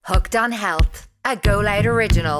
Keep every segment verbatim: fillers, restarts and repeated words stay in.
Hooked on Health, a Go Loud original.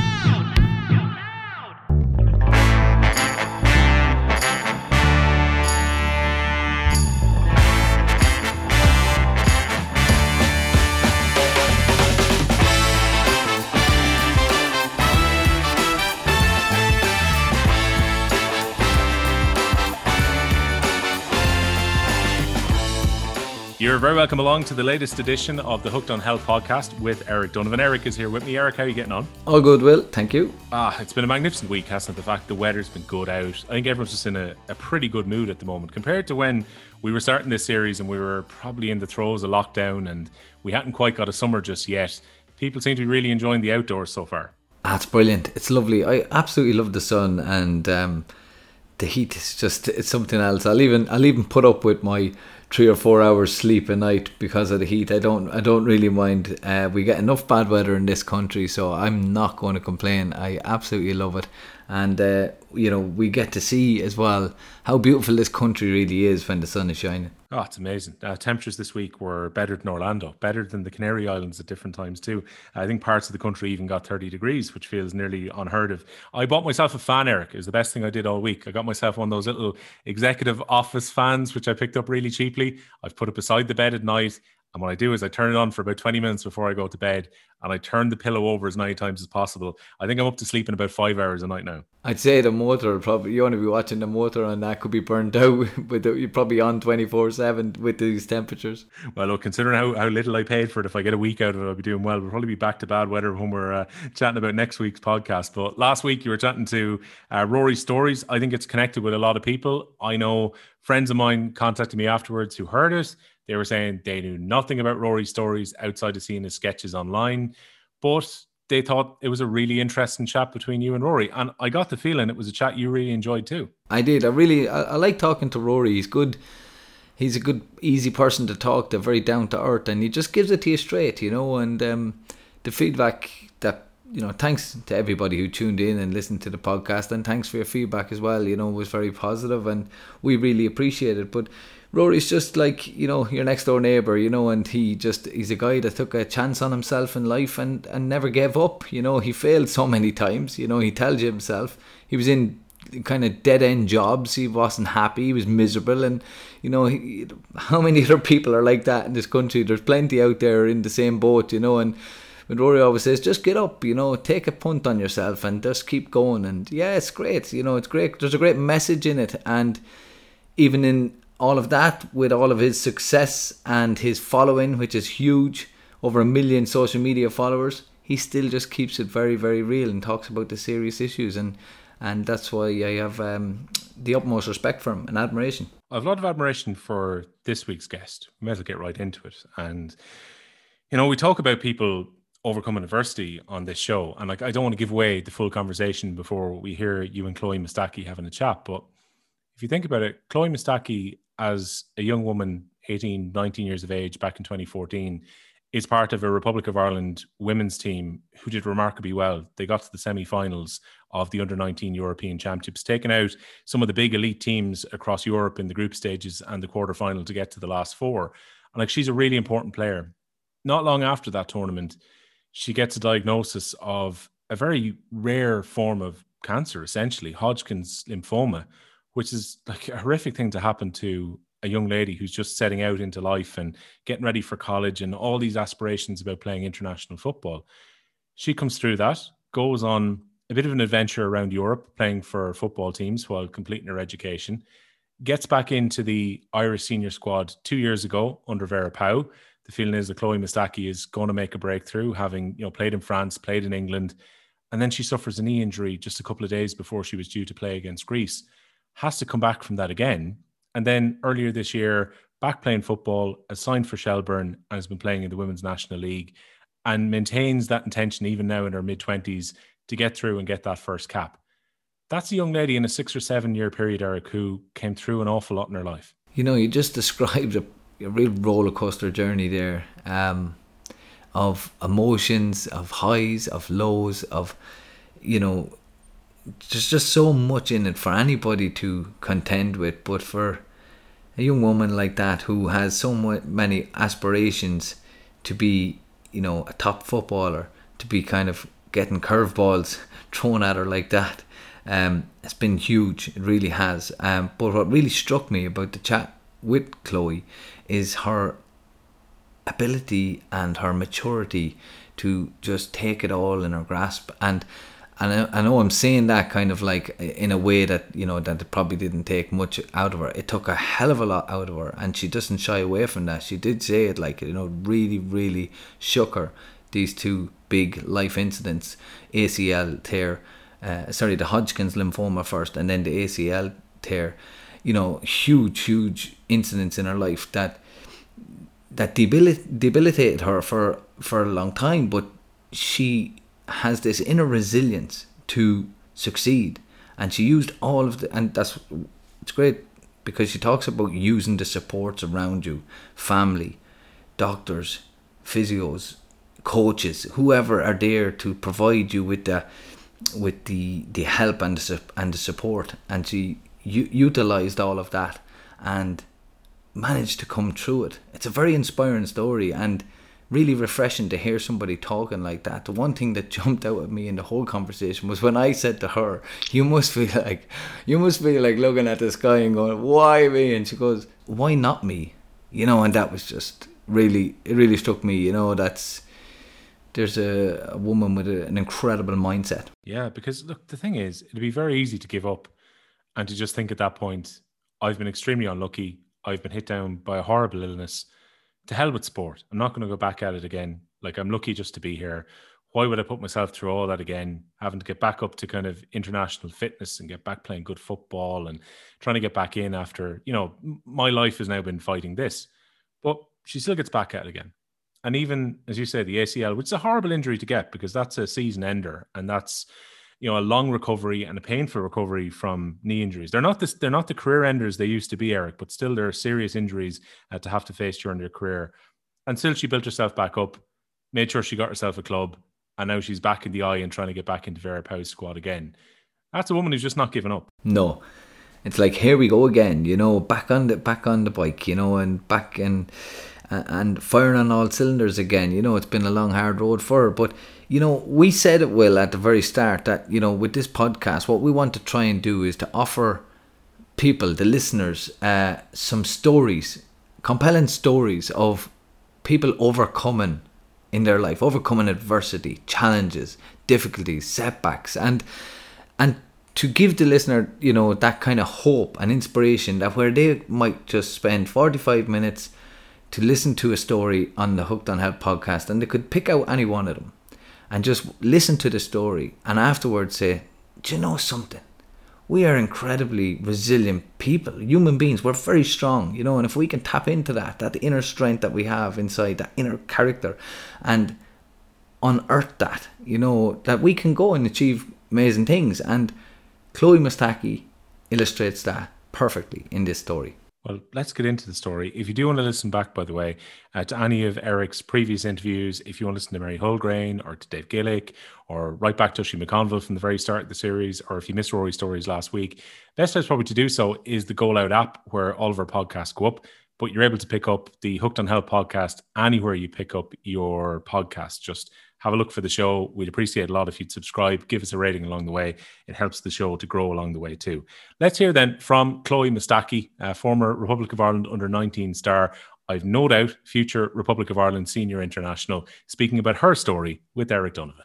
You're very welcome along to the latest edition of the Hooked on Health podcast with Eric Donovan. Eric is here with me. Eric, how are you getting on? All good, Will. Thank you. Ah, it's been a magnificent week, hasn't it? The fact the weather's been good out. I think everyone's just in a, a pretty good mood at the moment compared to when we were starting this series and we were probably in the throes of lockdown and we hadn't quite got a summer just yet. People seem to be really enjoying the outdoors so far. Ah, it's brilliant. It's lovely. I absolutely love the sun, and um, the heat is just, it's something else. I'll even I'll even put up with my three or four hours sleep a night because of the heat. I don't I don't really mind. Uh, we get enough bad weather in this country, so I'm not going to complain. I absolutely love it. And uh, you know, we get to see as well how beautiful this country really is when the sun is shining. Oh, it's amazing. Uh, temperatures this week were better than Orlando, better than the Canary Islands at different times too. I think parts of the country even got thirty degrees, which feels nearly unheard of. I bought myself a fan, Eric. It was the best thing I did all week. I got myself one of those little executive office fans, which I picked up really cheaply. I've put it beside the bed at night. And what I do is I turn it on for about twenty minutes before I go to bed, and I turn the pillow over as many times as possible. I think I'm up to sleep in about five hours a night now. I'd say the motor, probably you want to be watching the motor, and that could be burnt out. With the, you're probably on twenty-four seven with these temperatures. Well, look, considering how, how little I paid for it, if I get a week out of it, I'll be doing well. We'll probably be back to bad weather when we're uh, chatting about next week's podcast. But last week you were chatting to uh, Rory's stories. I think it's connected with a lot of people. I know friends of mine contacted me afterwards who heard it. They were saying they knew nothing about Rory's stories outside of seeing his sketches online, but they thought it was a really interesting chat between you and Rory. And I got the feeling it was a chat you really enjoyed too. I did. I really, I, I like talking to Rory. He's good. He's a good, easy person to talk to, very down to earth, and he just gives it to you straight, you know. And um, the feedback that, you know, thanks to everybody who tuned in and listened to the podcast, and thanks for your feedback as well, you know, was very positive, and we really appreciate it. But Rory's just like, you know, your next door neighbour, you know, and he just, he's a guy that took a chance on himself in life and, and never gave up. You know, he failed so many times, you know, he tells you himself. He was in kind of dead end jobs. He wasn't happy. He was miserable. And, you know, he, how many other people are like that in this country? There's plenty out there in the same boat, you know, and but Rory always says, just get up, you know, take a punt on yourself and just keep going. And yeah, it's great. You know, it's great. There's a great message in it. And even in all of that, with all of his success and his following, which is huge, over a million social media followers, he still just keeps it very, very real and talks about the serious issues. And, and that's why I have um, the utmost respect for him and admiration. I have a lot of admiration for this week's guest. We might as well get right into it. And, you know, we talk about people overcoming adversity on this show. And like, I don't want to give away the full conversation before we hear you and Chloe Mustaki having a chat. But if you think about it, Chloe Mustaki, as a young woman, eighteen, nineteen years of age, back in twenty fourteen, is part of a Republic of Ireland women's team who did remarkably well. They got to the semi-finals of the under nineteen European Championships, taking out some of the big elite teams across Europe in the group stages and the quarterfinal to get to the last four. And like, she's a really important player. Not long after that tournament, she gets a diagnosis of a very rare form of cancer, essentially, Hodgkin's lymphoma, which is like a horrific thing to happen to a young lady who's just setting out into life and getting ready for college and all these aspirations about playing international football. She comes through that, goes on a bit of an adventure around Europe, playing for football teams while completing her education, gets back into the Irish senior squad two years ago under Vera Pauw. The feeling is that Chloe Mustaki is going to make a breakthrough, having, you know, played in France, played in England, and then she suffers a knee injury just a couple of days before she was due to play against Greece. Has to come back from that again. And then earlier this year, back playing football, has signed for Shelbourne and has been playing in the Women's National League and maintains that intention even now in her mid-twenties to get through and get that first cap. That's a young lady in a six or seven year period, Eric, who came through an awful lot in her life. You know, you just described a, a real roller coaster journey there, um, of emotions, of highs, of lows, of, you know, there's just so much in it for anybody to contend with. But for a young woman like that who has so many aspirations to be you know, a top footballer to be kind of getting curveballs thrown at her like that. Um, it's been huge. It really has. Um, but what really struck me about the chat with Chloe is her ability and her maturity to just take it all in her grasp. And and I, I know I'm saying that kind of like in a way that, you know, that it probably didn't take much out of her. It took a hell of a lot out of her, and she doesn't shy away from that. She did say it, like, you know, really, really shook her, these two big life incidents, A C L tear, uh, sorry, the Hodgkin's lymphoma first, and then the A C L tear. You know, huge, huge incidents in her life that that debil- debilitated her for, for a long time, but she has this inner resilience to succeed, and she used all of the, and that's, it's great because she talks about using the supports around you, family, doctors, physios, coaches, whoever are there to provide you with the with the the help and the, and the support, and she u- utilized all of that and managed to come through it. It's a very inspiring story and really refreshing to hear somebody talking like that. The one thing that jumped out at me in the whole conversation was when I said to her, you must feel like you must feel like looking at the sky and going, why me? And she goes, why not me? You know, and that was just really, it really struck me. You know, that's there's a, a woman with a, an incredible mindset. Yeah, because look, the thing is, it'd be very easy to give up and to just think at that point, I've been extremely unlucky. I've been hit down by a horrible illness. To hell with sport. I'm not going to go back at it again. Like, I'm lucky just to be here. Why would I put myself through all that again? Having to get back up to kind of international fitness and get back playing good football and trying to get back in after, you know, my life has now been fighting this. But she still gets back at it again. And even, as you say, the A C L, which is a horrible injury to get because that's a season ender, and that's, you know, a long recovery and a painful recovery from knee injuries. They're not this, they're not the career enders they used to be, Eric, but still there are serious injuries uh, to have to face during their career. And still she built herself back up, made sure she got herself a club, and now she's back in the eye and trying to get back into Vera Pauw's squad again. That's a woman who's just not given up. No. It's like, here we go again, you know, back on the back on the bike, you know, and back and and firing on all cylinders again. You know, it's been a long, hard road for her. But, you know, we said it, Will, at the very start that, you know, with this podcast, what we want to try and do is to offer people, the listeners, uh, some stories, compelling stories of people overcoming in their life, overcoming adversity, challenges, difficulties, setbacks, and and to give the listener, you know, that kind of hope and inspiration that where they might just spend forty-five minutes to listen to a story on the Hooked on Health podcast, and they could pick out any one of them and just listen to the story and afterwards say, do you know something? We are incredibly resilient people, human beings. We're very strong, you know, and if we can tap into that, that inner strength that we have inside, that inner character, and unearth that, you know, that we can go and achieve amazing things. And Chloe Mustaki illustrates that perfectly in this story. Well, let's get into the story. If you do want to listen back, by the way, uh, to any of Eric's previous interviews, if you want to listen to Mary Holgrain or to Dave Gillick or right back to Oisin McConville from the very start of the series, or if you missed Rory's stories last week, best place probably to do so is the Goal Out app, where all of our podcasts go up. But you're able to pick up the Hooked on Health podcast anywhere you pick up your podcast. Just have a look for the show. We'd appreciate a lot if you'd subscribe, give us a rating along the way. It helps the show to grow along the way too. Let's hear then from Chloe Mustaki, uh, former Republic of Ireland under nineteen star. I've no doubt future Republic of Ireland senior international, speaking about her story with Eric Donovan.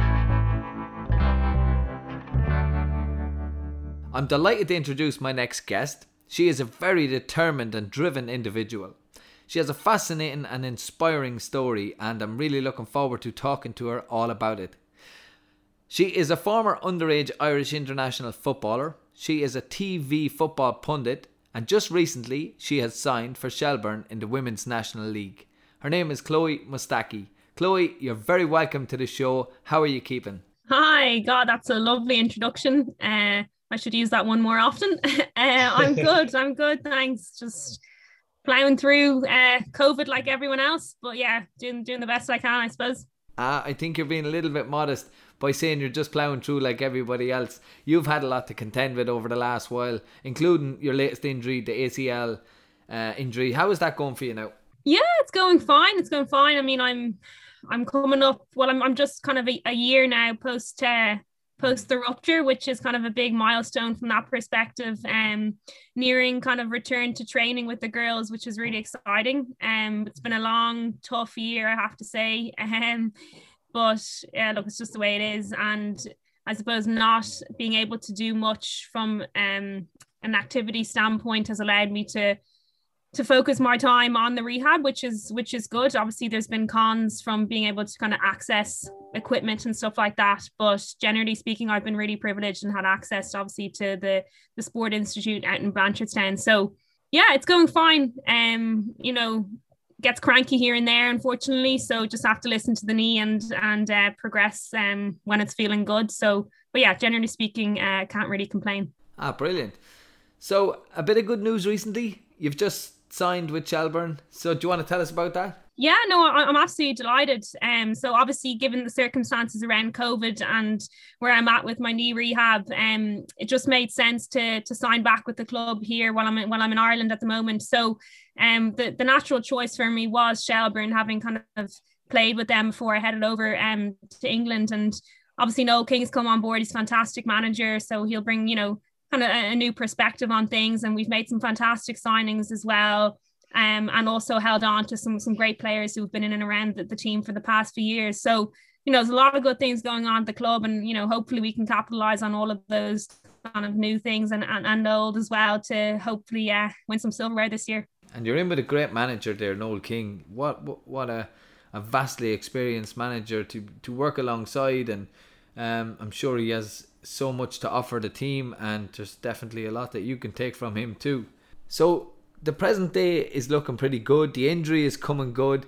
I'm delighted to introduce my next guest. She is a very determined and driven individual. She has a fascinating and inspiring story, and I'm really looking forward to talking to her all about it. She is a former underage Irish international footballer. She is a T V football pundit, and just recently she has signed for Shelbourne in the Women's National League. Her name is Chloe Mustaki. Chloe, you're very welcome to the show. How are you keeping? Hi, God, that's a lovely introduction. Uh, I should use that one more often. uh, I'm good. I'm good. Thanks. Just plowing through uh, COVID like everyone else. But yeah, doing doing the best I can, I suppose. Uh, I think you're being a little bit modest by saying you're just plowing through like everybody else. You've had a lot to contend with over the last while, including your latest injury, the A C L uh, injury. How is that going for you now? Yeah, it's going fine. It's going fine. I mean, I'm I'm coming up, well, I'm, I'm just kind of a, a year now post uh, post the rupture, which is kind of a big milestone from that perspective, um, nearing kind of return to training with the girls, which is really exciting. Um, it's been a long, tough year, I have to say. Um, but yeah, look, it's just the way it is. And I suppose not being able to do much from um, an activity standpoint has allowed me to to focus my time on the rehab, which is which is good. Obviously, there's been cons from being able to kind of access equipment and stuff like that. But generally speaking, I've been really privileged and had access, obviously, to the, the Sport Institute out in Blanchardstown. So, yeah, it's going fine. Um, you know, gets cranky here and there, unfortunately. So just have to listen to the knee and and uh, progress um, when it's feeling good. So, but yeah, generally speaking, uh, can't really complain. Ah, brilliant. So a bit of good news recently. You've just signed with Shelbourne. So do you want to tell us about that? Yeah, no, I'm absolutely delighted. Um, so obviously, given the circumstances around COVID and where I'm at with my knee rehab, um, it just made sense to to sign back with the club here while I'm in, while I'm in Ireland at the moment. So, um, the the natural choice for me was Shelbourne, having kind of played with them before I headed over um to England. And obviously, Noel King's come on board. He's a fantastic manager, so he'll bring, you know, kind of a, a new perspective on things. And we've made some fantastic signings as well. Um, and also held on to some some great players who've been in and around the, the team for the past few years. So, you know, there's a lot of good things going on at the club, and, you know, hopefully we can capitalize on all of those kind of new things and, and, and old as well to hopefully uh, win some silverware this year. And you're in with a great manager there, Noel King. What what, what a, a vastly experienced manager to, to work alongside, and um, I'm sure he has so much to offer the team, and there's definitely a lot that you can take from him too. So the present day is looking pretty good. The injury is coming good.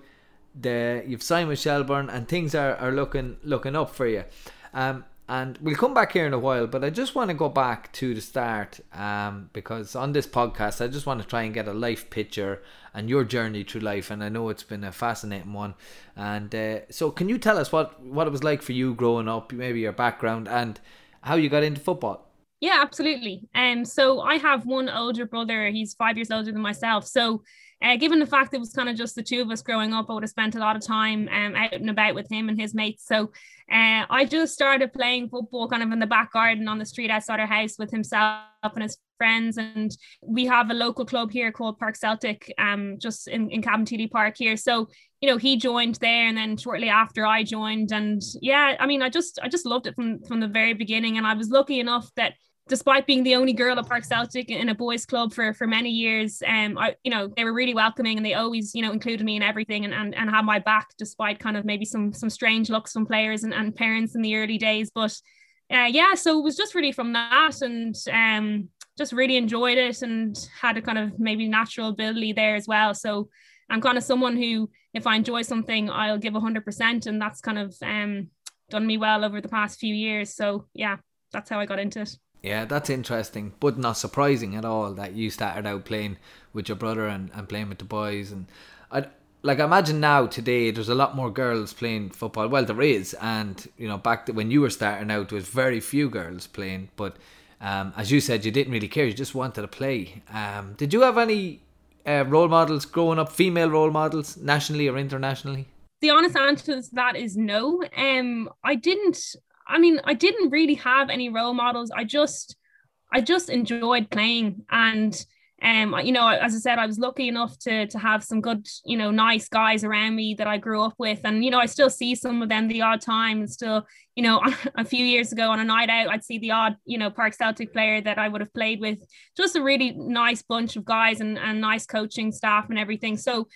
The you've signed with Shelbourne, and things are, are looking looking up for you. Um, and we'll come back here in a while, but I just want to go back to the start, um, because on this podcast I just want to try and get a life picture and your journey through life, and I know it's been a fascinating one. And uh, so can you tell us what, what it was like for you growing up, maybe your background, and how you got into football? Yeah, absolutely. Um, so I have one older brother. He's five years older than myself. So uh, given the fact that it was kind of just the two of us growing up, I would have spent a lot of time um, out and about with him and his mates. So uh, I just started playing football kind of in the back garden on the street outside our house with himself and his friends. And we have a local club here called Park Celtic, um, just in, in Cabinteely Park here. So, you know, he joined there, and then shortly after I joined. And yeah, I mean, I just I just loved it from, from the very beginning. And I was lucky enough that despite being the only girl at Park Celtic in a boys' club for, for many years, um, I, you know, they were really welcoming, and they always, you know, included me in everything, and, and, and had my back, despite kind of maybe some some strange looks from players and, and parents in the early days. But uh, yeah, so it was just really from that, and um, just really enjoyed it, and had a kind of maybe natural ability there as well. So I'm kind of someone who, if I enjoy something, I'll give one hundred percent, and that's kind of um, done me well over the past few years. So yeah, that's how I got into it. Yeah, that's interesting, but not surprising at all that you started out playing with your brother and, and playing with the boys. And I like I imagine now today there's a lot more girls playing football. Well, there is, and you know, back when you were starting out, there was very few girls playing. But um, as you said, you didn't really care; you just wanted to play. Um, did you have any uh, role models growing up, female role models, nationally or internationally? The honest answer to that is no. Um, I didn't. I mean, I didn't really have any role models. I just, I just enjoyed playing. And, um, you know, as I said, I was lucky enough to to have some good, you know, nice guys around me that I grew up with. And, you know, I still see some of them the odd time, and still, you know, a few years ago on a night out, I'd see the odd, you know, Park Celtic player that I would have played with. Just a really nice bunch of guys, and, and nice coaching staff and everything. So,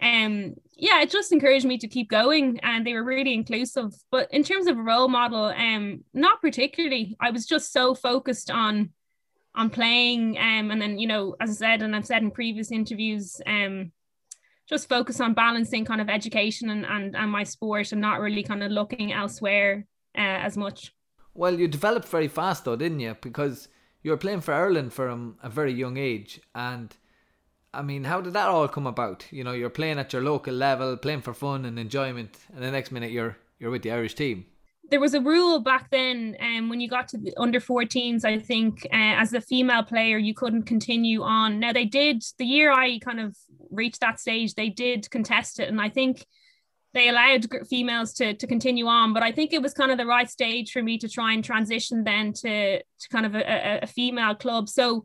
um yeah, it just encouraged me to keep going, and they were really inclusive. But in terms of a role model, um not particularly. I was just so focused on on playing, um and then, you know, as I said, and I've said in previous interviews, um just focus on balancing kind of education and and, and my sport, and not really kind of looking elsewhere uh, as much. Well, you developed very fast though, didn't you? Because you were playing for Ireland from a very young age. And I mean, how did that all come about? You know, you're playing at your local level, playing for fun and enjoyment, and the next minute you're you're with the Irish team. There was a rule back then, um, when you got to the under fourteens, I think, uh, as a female player, you couldn't continue on. Now, they did, the year I kind of reached that stage, they did contest it. And I think they allowed females to to continue on. But I think it was kind of the right stage for me to try and transition then to, to kind of a, a female club. So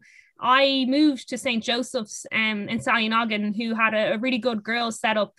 I moved to Saint Joseph's um, in Sallynoggin, who had a, a really good girls setup.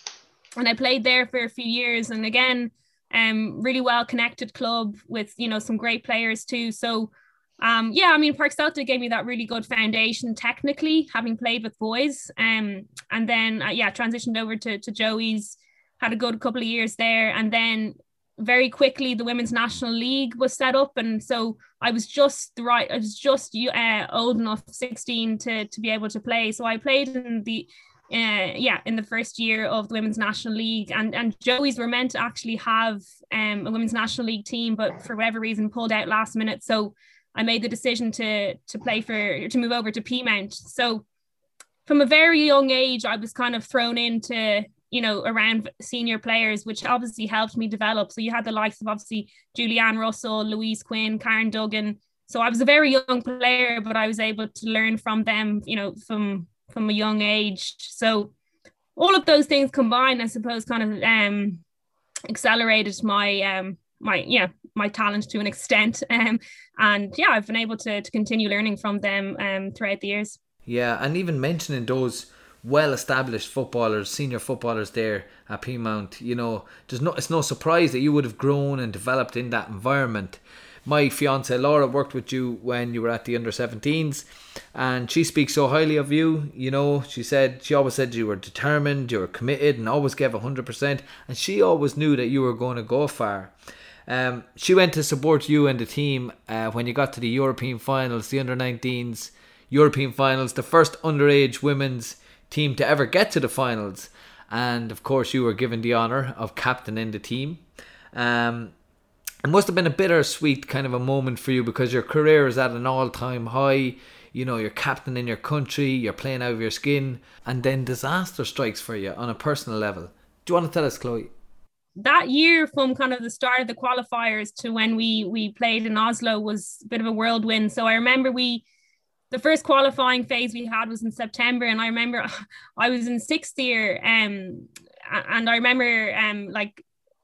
And I played there for a few years. And again, um, really well connected club with, you know, some great players too. So um, yeah, I mean, Park Celtic gave me that really good foundation technically, having played with boys. Um, and then, uh, yeah, transitioned over to, to Joey's, had a good couple of years there. And then very quickly, the Women's National League was set up. And so I was just the right, I was just uh, old enough, sixteen, to, to be able to play. So I played in the, uh, yeah, in the first year of the Women's National League. And, and Joey's were meant to actually have um, a Women's National League team, but for whatever reason pulled out last minute. So I made the decision to to play for, to move over to Peamount. So from a very young age, I was kind of thrown into, you know, around senior players, which obviously helped me develop. So you had the likes of obviously Julianne Russell, Louise Quinn, Karen Duggan. So I was a very young player, but I was able to learn from them, you know, from, from a young age. So all of those things combined, I suppose, kind of um, accelerated my, um, my, yeah, my talent to an extent. Um, and yeah, I've been able to, to continue learning from them um, throughout the years. Yeah, and even mentioning those well-established footballers, senior footballers there at Peamount, you know, there's no, it's no surprise that you would have grown and developed in that environment. My fiancée Laura worked with you when you were at the under seventeens, and she speaks so highly of you. You know, she said, she always said you were determined, you were committed, and always gave one hundred percent, and she always knew that you were going to go far. Um, she went to support you and the team uh, when you got to the European finals, the under nineteens European finals, the first underage women's team to ever get to the finals. And of course, you were given the honour of captaining the team. Um, it must have been a bittersweet kind of a moment for you, because your career is at an all-time high. You know, you're captaining your country, you're playing out of your skin, and then disaster strikes for you on a personal level. Do you want to tell us, Chloe? That year, from kind of the start of the qualifiers to when we we played in Oslo, was a bit of a whirlwind. So I remember we, the first qualifying phase we had was in September, and I remember I was in sixth year, um, and I remember um like,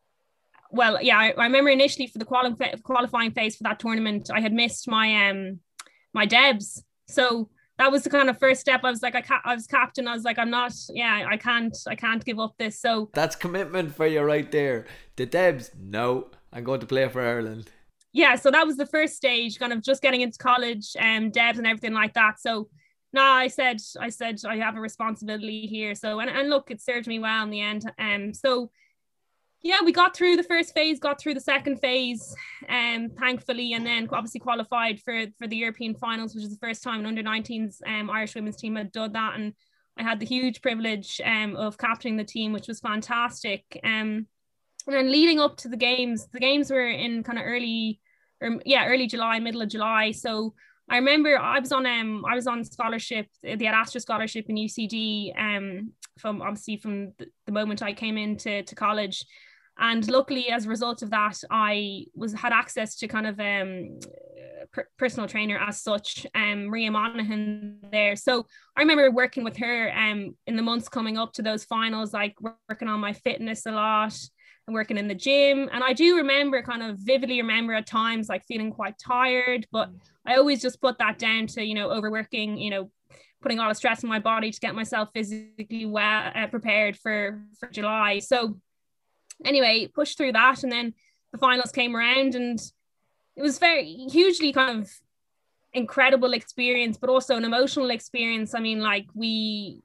well, yeah, I, I remember initially for the quali- qualifying phase for that tournament, I had missed my um my debs, so that was the kind of first step. I was like, I ca- I was captain. I was like, I'm not, yeah, I can't, I can't give up this. So that's commitment for you right there. The Debs, no, I'm going to play for Ireland. Yeah, so that was the first stage, kind of just getting into college, um, Debs and everything like that. So no, I said, I said, I have a responsibility here. So, and, and look, it served me well in the end. Um, so yeah, we got through the first phase, got through the second phase, um, thankfully, and then obviously qualified for, for the European finals, which is the first time an under nineteens um, Irish women's team had done that. And I had the huge privilege um, of captaining the team, which was fantastic. Um, and then leading up to the games, the games were in kind of early, or yeah, early July, middle of July. So I remember I was on um I was on scholarship, the Ad Astra scholarship in U C D, um, from obviously from the, the moment I came into to college. And luckily, as a result of that, I was had access to kind of um per- personal trainer as such, um, Maria Monaghan there. So I remember working with her um in the months coming up to those finals, like working on my fitness a lot and working in the gym. And I do remember, kind of vividly remember at times like feeling quite tired, but I always just put that down to, you know, overworking, you know, putting a lot of stress on my body to get myself physically well uh, prepared for for July. So anyway, pushed through that, and then the finals came around, and it was very hugely kind of incredible experience, but also an emotional experience. I mean, like we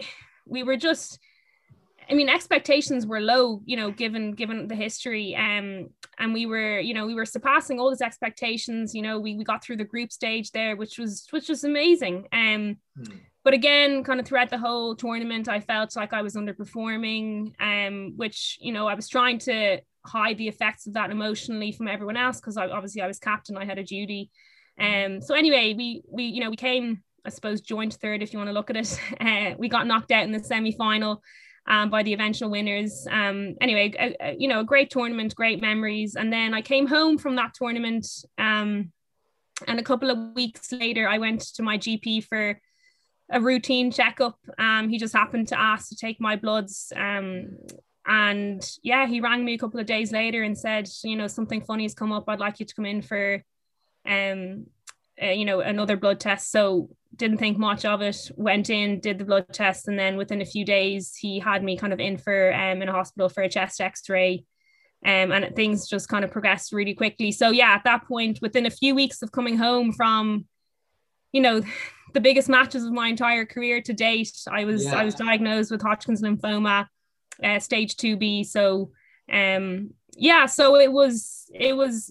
we were just, I mean, expectations were low, you know, given given the history, um, and we were, you know, we were surpassing all those expectations. You know, we we got through the group stage there, which was which was amazing. Um, hmm. But again, kind of throughout the whole tournament, I felt like I was underperforming, um, which, you know, I was trying to hide the effects of that emotionally from everyone else, because I, obviously I was captain, I had a duty. Um, so anyway, we, we, you know, we came, I suppose, joint third, if you want to look at it. Uh, we got knocked out in the semi-final um, by the eventual winners. Um, anyway, a, a, you know, a great tournament, great memories. And then I came home from that tournament, um, and a couple of weeks later, I went to my G P for a routine checkup. Um, he just happened to ask to take my bloods. Um, and yeah, he rang me a couple of days later and said, you know, something funny has come up. I'd like you to come in for, um, uh, you know, another blood test. So didn't think much of it, went in, did the blood test. And then within a few days, he had me kind of in for, um, in a hospital for a chest x-ray. Um, and things just kind of progressed really quickly. So yeah, at that point, within a few weeks of coming home from, you know, the biggest matches of my entire career to date, I was, yeah. I was diagnosed with Hodgkin's lymphoma, uh, stage two B. So, um, yeah, so it was, it was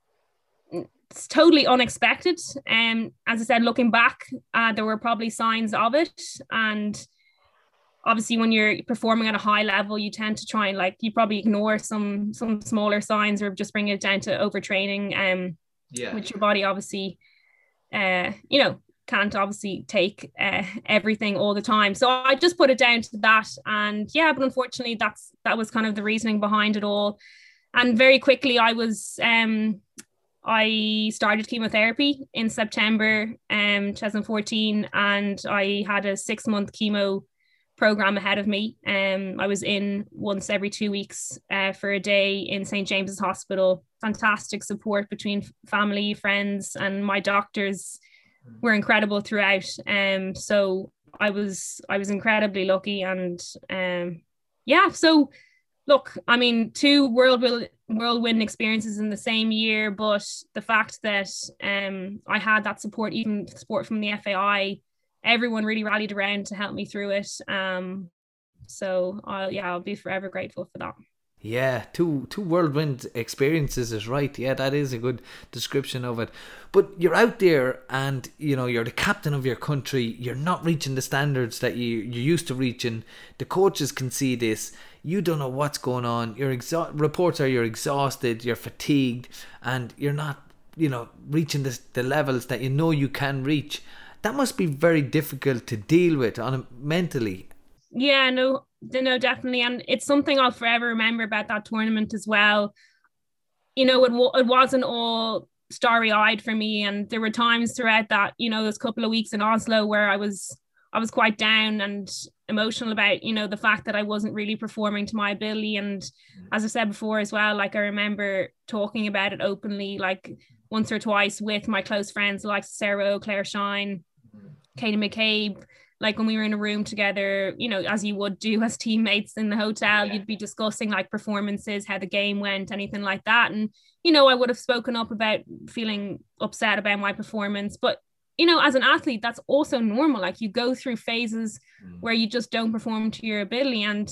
it's totally unexpected. Um, as I said, looking back, uh, there were probably signs of it. And obviously when you're performing at a high level, you tend to try and like, you probably ignore some, some smaller signs or just bring it down to overtraining, um, yeah. which your body obviously, uh, you know, can't obviously take uh, everything all the time. So I just put it down to that. And yeah, but unfortunately that's, that was kind of the reasoning behind it all. And very quickly I was, um, I started chemotherapy in September um, twenty fourteen, and I had a six month chemo program ahead of me. Um, I was in once every two weeks uh, for a day in Saint James's Hospital. Fantastic support between family, friends, and my doctors were incredible throughout. Um, so I was I was incredibly lucky, and um, yeah. So look, I mean, two whirlwind whirlwind experiences in the same year, but the fact that um, I had that support, even support from the F A I, everyone really rallied around to help me through it. Um, so I'll, yeah, I'll be forever grateful for that. Yeah, two two whirlwind experiences is right. Yeah, that is a good description of it. But you're out there and, you know, you're the captain of your country. You're not reaching the standards that you, you're used to reaching. The coaches can see this. You don't know what's going on. You're exa- reports are you're exhausted, you're fatigued, and you're not, you know, reaching the, the levels that you know you can reach. That must be very difficult to deal with on a, mentally. Yeah, no, no, definitely. And it's something I'll forever remember about that tournament as well. You know, it, it wasn't all starry-eyed for me. And there were times throughout that, you know, those couple of weeks in Oslo where I was, I was quite down and emotional about, you know, the fact that I wasn't really performing to my ability. And as I said before as well, like I remember talking about it openly, like once or twice with my close friends, like Sarah O, Claire Shine, Katie McCabe. Like when we were in a room together, you know, as you would do as teammates in the hotel, yeah. you'd be discussing like performances, how the game went, anything like that. And, you know, I would have spoken up about feeling upset about my performance. But, you know, as an athlete, that's also normal. Like you go through phases mm. where you just don't perform to your ability. And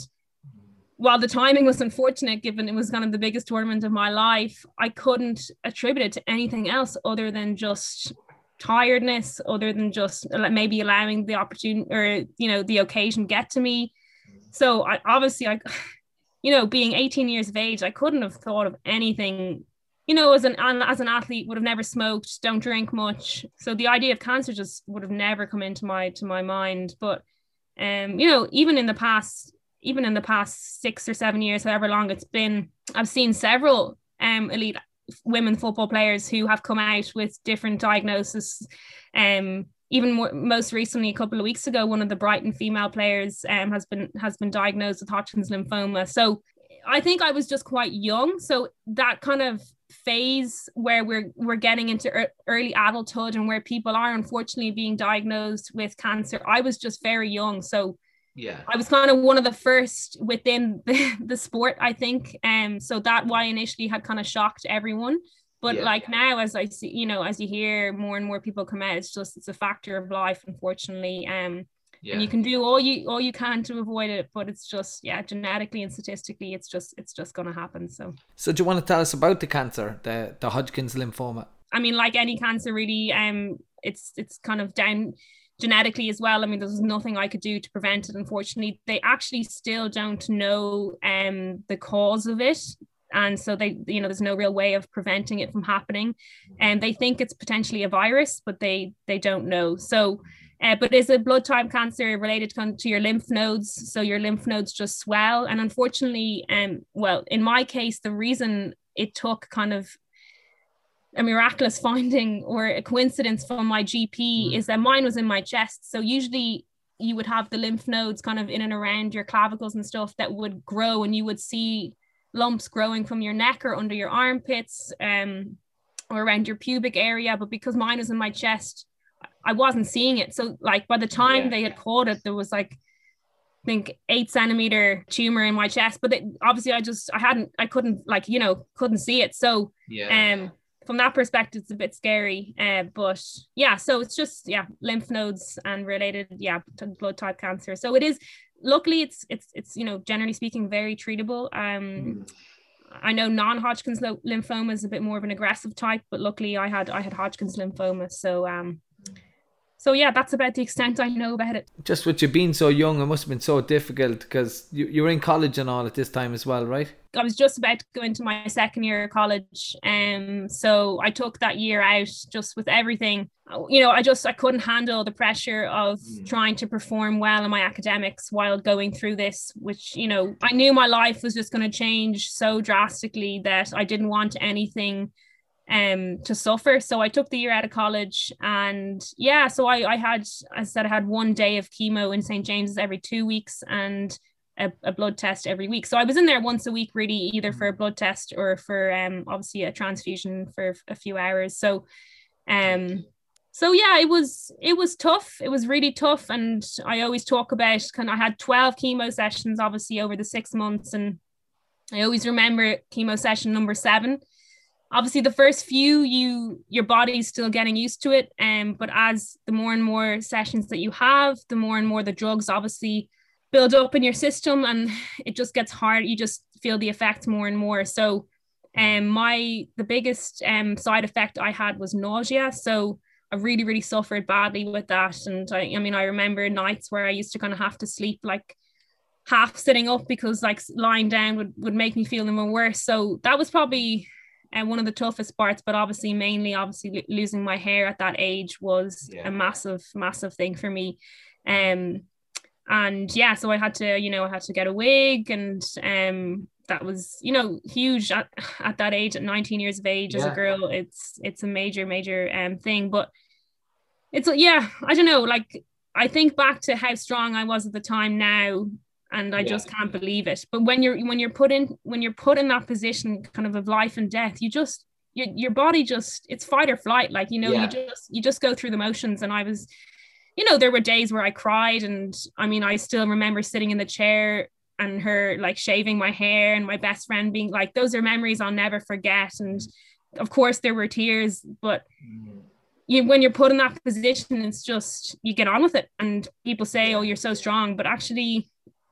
while the timing was unfortunate, given it was kind of the biggest tournament of my life, I couldn't attribute it to anything else other than just tiredness, other than just maybe allowing the opportunity or, you know, the occasion get to me. So I obviously, I, you know, being eighteen years of age, I couldn't have thought of anything, you know, as an, as an athlete, would have never smoked, don't drink much. So the idea of cancer just would have never come into my, to my mind. But, um, you know, even in the past, even in the past six or seven years, however long it's been, I've seen several um, elite women football players who have come out with different diagnoses. Um, even more, most recently, a couple of weeks ago, one of the Brighton female players um, has been has been diagnosed with Hodgkin's lymphoma. So I think I was just quite young. So that kind of phase where we're we're getting into er- early adulthood and where people are unfortunately being diagnosed with cancer, I was just very young. So yeah, I was kind of one of the first within the, the sport, I think. Um, so that why initially had kind of shocked everyone. But yeah. like now, as I see, you know, as you hear more and more people come out, it's just, it's a factor of life, unfortunately. Um, yeah. And you can do all you all you can to avoid it, but it's just, yeah, genetically and statistically, it's just it's just going to happen. So, so do you want to tell us about the cancer, the the Hodgkin's lymphoma? I mean, like any cancer, really, um, it's it's kind of down genetically as well. I mean, there's nothing I could do to prevent it. Unfortunately, they actually still don't know um the cause of it, and so they, you know, there's no real way of preventing it from happening. And they think it's potentially a virus, but they they don't know. So, uh, but is a blood type cancer related to your lymph nodes? So your lymph nodes just swell, and unfortunately, um, well, in my case, the reason it took kind of a miraculous finding or a coincidence from my G P mm. is that mine was in my chest. So usually you would have the lymph nodes kind of in and around your clavicles and stuff that would grow, and you would see lumps growing from your neck or under your armpits, um, or around your pubic area. But because mine was in my chest, I wasn't seeing it. So like by the time yeah. they had caught it, there was like, I think eight centimeter tumor in my chest, but it, obviously I just, I hadn't, I couldn't like, you know, couldn't see it. So yeah. um, from that perspective, it's a bit scary. Uh, but yeah, so it's just, yeah, lymph nodes and related, yeah, to blood type cancer. So it is, luckily it's, it's, it's, you know, generally speaking, very treatable. Um, mm. I know non-Hodgkin's lymphoma is a bit more of an aggressive type, but luckily I had, I had Hodgkin's lymphoma. So, um, So yeah, that's about the extent I know about it. Just with you being so young, it must have been so difficult because you, you were in college and all at this time as well, right? I was just about to go into my second year of college. Um, so I took that year out just with everything. You know, I just, I couldn't handle the pressure of mm. trying to perform well in my academics while going through this, which, you know, I knew my life was just going to change so drastically that I didn't want anything um to suffer. So I took the year out of college, and yeah, so I, I had, as I said, I had one day of chemo in Saint James's every two weeks and a, a blood test every week. So I was in there once a week, really, either for a blood test or for um obviously a transfusion for a few hours. So um so yeah, it was it was tough. It was really tough. And I always talk about kind of, I had twelve chemo sessions obviously over the six months, and I always remember chemo session number seven. Obviously the first few, you your body's still getting used to it, um, but as the more and more sessions that you have, the more and more the drugs obviously build up in your system, and it just gets hard. You just feel the effect more and more. So um, my the biggest um, side effect I had was nausea. So I really, really suffered badly with that. And I, I mean, I remember nights where I used to kind of have to sleep like half sitting up because like lying down would, would make me feel even worse. So that was probably and one of the toughest parts, but obviously mainly obviously losing my hair at that age was yeah. a massive massive thing for me. Um and yeah, so I had to, you know, I had to get a wig, and um that was, you know, huge at, at that age, at nineteen years of age yeah. as a girl. It's it's a major major um thing, but it's yeah I don't know, like I think back to how strong I was at the time now, and I yeah. just can't believe it. But when you're when you're put in when you're put in that position kind of of life and death, you just your your body just, it's fight or flight. Like, you know, yeah. you just you just go through the motions. And I was, you know, there were days where I cried, and I mean, I still remember sitting in the chair and her like shaving my hair, and my best friend being like, those are memories I'll never forget. And of course there were tears, but you, when you're put in that position, it's just, you get on with it. And people say, oh, you're so strong, but actually,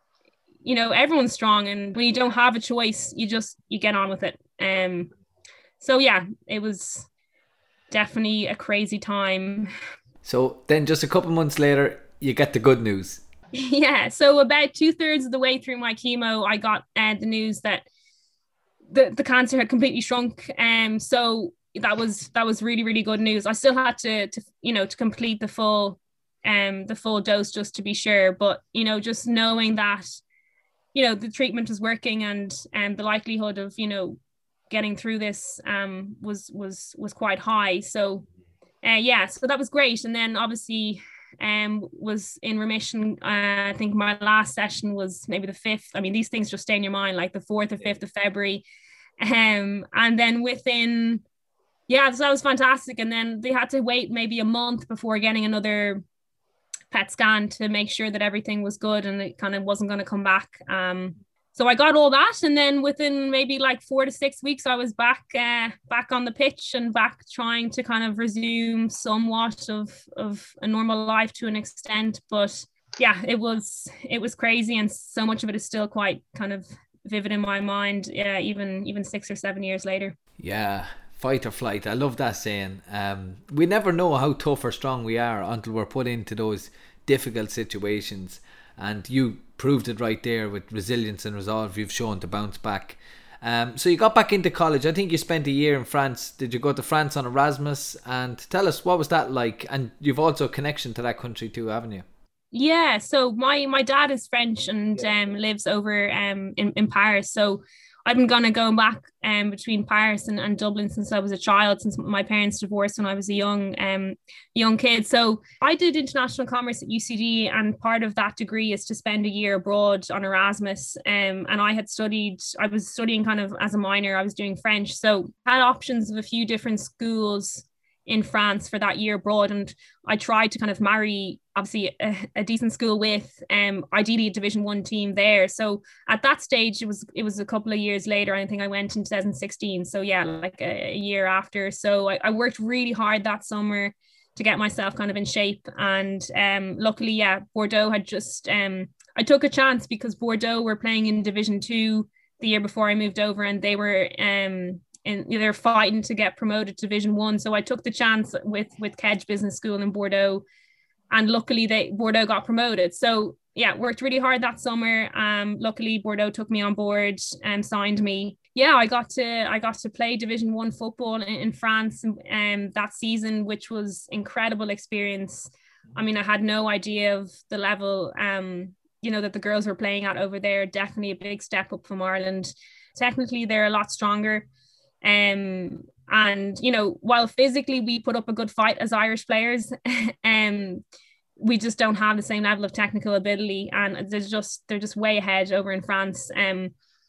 you know, everyone's strong, and when you don't have a choice, you just, you get on with it. Um, so yeah, it was definitely a crazy time. So then just a couple months later, you get the good news. Yeah. So about two thirds of the way through my chemo, I got uh, the news that the, the cancer had completely shrunk. Um, so that was, that was really, really good news. I still had to, to, you know, to complete the full, um, the full dose just to be sure. But, you know, just knowing that, you know, the treatment was working, and and the likelihood of, you know, getting through this um was was was quite high. So uh, yeah, so that was great. And then obviously um was in remission. uh, I think my last session was maybe the fifth. I mean, these things just stay in your mind, like the fourth or fifth of February. Um and then within yeah so that was fantastic. And then they had to wait maybe a month before getting another P E T scan to make sure that everything was good and it kind of wasn't going to come back. Um, so I got all that, and then within maybe like four to six weeks, I was back, uh, back on the pitch and back trying to kind of resume somewhat of of a normal life to an extent. But yeah, it was it was crazy, and so much of it is still quite kind of vivid in my mind. Yeah, even even six or seven years later. Yeah. Fight or flight. I love that saying. Um, we never know how tough or strong we are until we're put into those difficult situations. And you proved it right there with resilience and resolve you've shown to bounce back. Um, so you got back into college. I think you spent a year in France. Did you go to France on Erasmus? And tell us, what was that like? And you've also a connection to that country too, haven't you? Yeah. So my, my dad is French and um, lives over um, in, in Paris. So I've been kind of going back um, between Paris and, and Dublin since I was a child, since my parents divorced when I was a young um, young kid. So I did international commerce at U C D, and part of that degree is to spend a year abroad on Erasmus. Um, and I had studied, I was studying kind of as a minor, I was doing French. So I had options of a few different schools in France for that year abroad. And I tried to kind of marry obviously a, a decent school with um ideally a division one team there. So at that stage it was it was a couple of years later. I think I went in two thousand sixteen. So yeah, like a, a year after. So I, I worked really hard that summer to get myself kind of in shape. And um luckily, yeah, Bordeaux had just um I took a chance because Bordeaux were playing in division two the year before I moved over, and they were um and they're fighting to get promoted to Division One. So I took the chance with with Kedge Business School in Bordeaux, and luckily they Bordeaux got promoted. So yeah, worked really hard that summer. Um, luckily Bordeaux took me on board and signed me. Yeah, I got to I got to play Division One football in, in France um, that season, which was incredible experience. I mean, I had no idea of the level um, you know, that the girls were playing at over there. Definitely a big step up from Ireland. Technically, they're a lot stronger. Um, and, you know, while physically we put up a good fight as Irish players, um, we just don't have the same level of technical ability, and they're just they're just way ahead over in France. Um,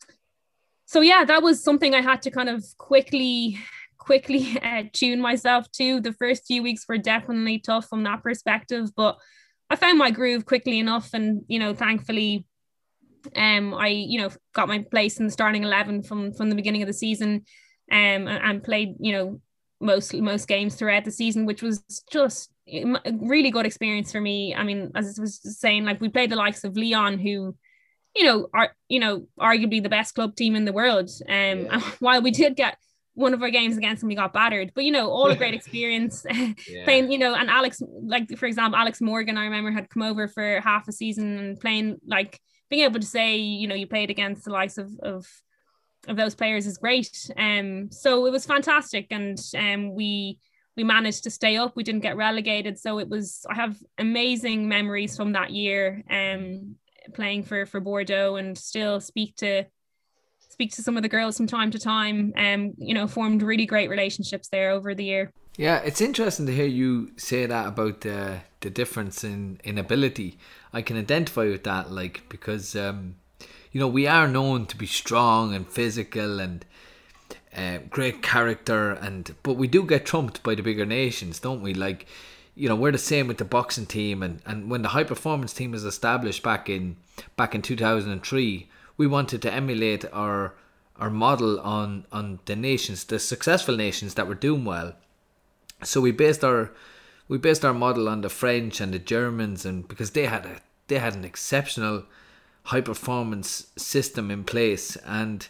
so yeah, that was something I had to kind of quickly, quickly uh, tune myself to. The first few weeks were definitely tough from that perspective, but I found my groove quickly enough, and you know, thankfully, um, I you know got my place in the starting eleven from from the beginning of the season. Um, and, and played, you know, most most games throughout the season, which was just a really good experience for me. I mean, as I was saying, like we played the likes of Lyon, who, you know, are you know arguably the best club team in the world. Um, yeah. While we did get one of our games against them, we got battered, but you know, all a great experience. Yeah. Playing, you know, and Alex, like for example, Alex Morgan, I remember had come over for half a season and playing, like being able to say, you know, you played against the likes of of. of those players is great. Um, so it was fantastic, and um, we we managed to stay up. We didn't get relegated, so it was. I have amazing memories from that year, um, playing for for Bordeaux, and still speak to speak to some of the girls from time to time. Um, you know, formed really great relationships there over the year. Yeah, it's interesting to hear you say that about the the difference in in ability. I can identify with that, like because. Um, You know, we are known to be strong and physical and uh, great character, and but we do get trumped by the bigger nations, don't we? Like, you know, we're the same with the boxing team, and, and when the high performance team was established back in back in two thousand three, we wanted to emulate our our model on on the nations, the successful nations that were doing well. So we based our we based our model on the French and the Germans, and because they had a they had an exceptional high performance system in place, and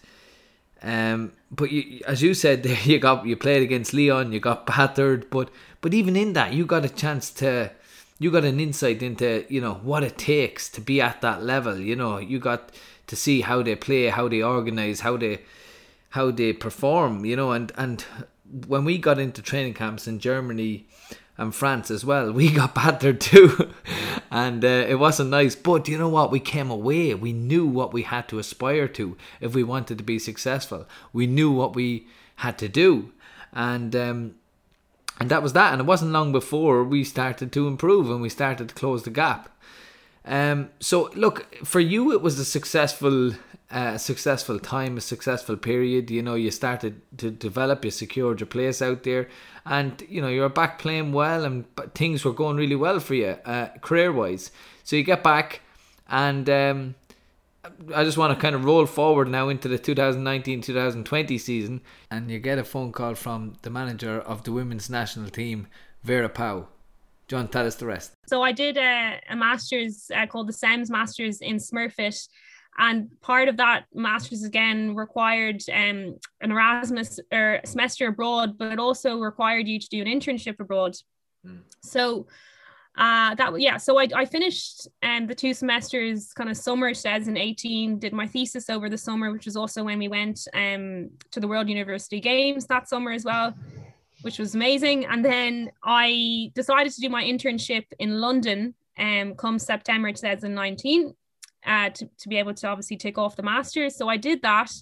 um but you, as you said, you got you played against Lyon, you got battered, but but even in that you got a chance to you got an insight into, you know, what it takes to be at that level. You know, you got to see how they play, how they organize, how they how they perform, you know, and and when we got into training camps in Germany and France as well, we got battered too. And uh, it wasn't nice, but you know what, we came away, we knew what we had to aspire to if we wanted to be successful. We knew what we had to do, and um, and that was that. And it wasn't long before we started to improve and we started to close the gap. Um, so look, for you it was a successful uh, successful time, a successful period. You know, you started to develop, you secured your place out there, and you know, you're back playing well, and things were going really well for you uh, career wise. So you get back, and um, I just want to kind of roll forward now into the twenty nineteen twenty twenty season, and you get a phone call from the manager of the women's national team, Vera Pauw. John, tell us the rest. So I did a, a master's uh, called the SEMS Masters in Smurfit, and part of that master's again required um, an Erasmus or semester abroad, but it also required you to do an internship abroad. Mm. So uh, that yeah, so I, I finished um, the two semesters kind of summer twenty eighteen, did my thesis over the summer, which was also when we went um, to the World University Games that summer as well, which was amazing. And then I decided to do my internship in London um, come September twenty nineteen uh, to, to be able to obviously take off the master's. So I did that.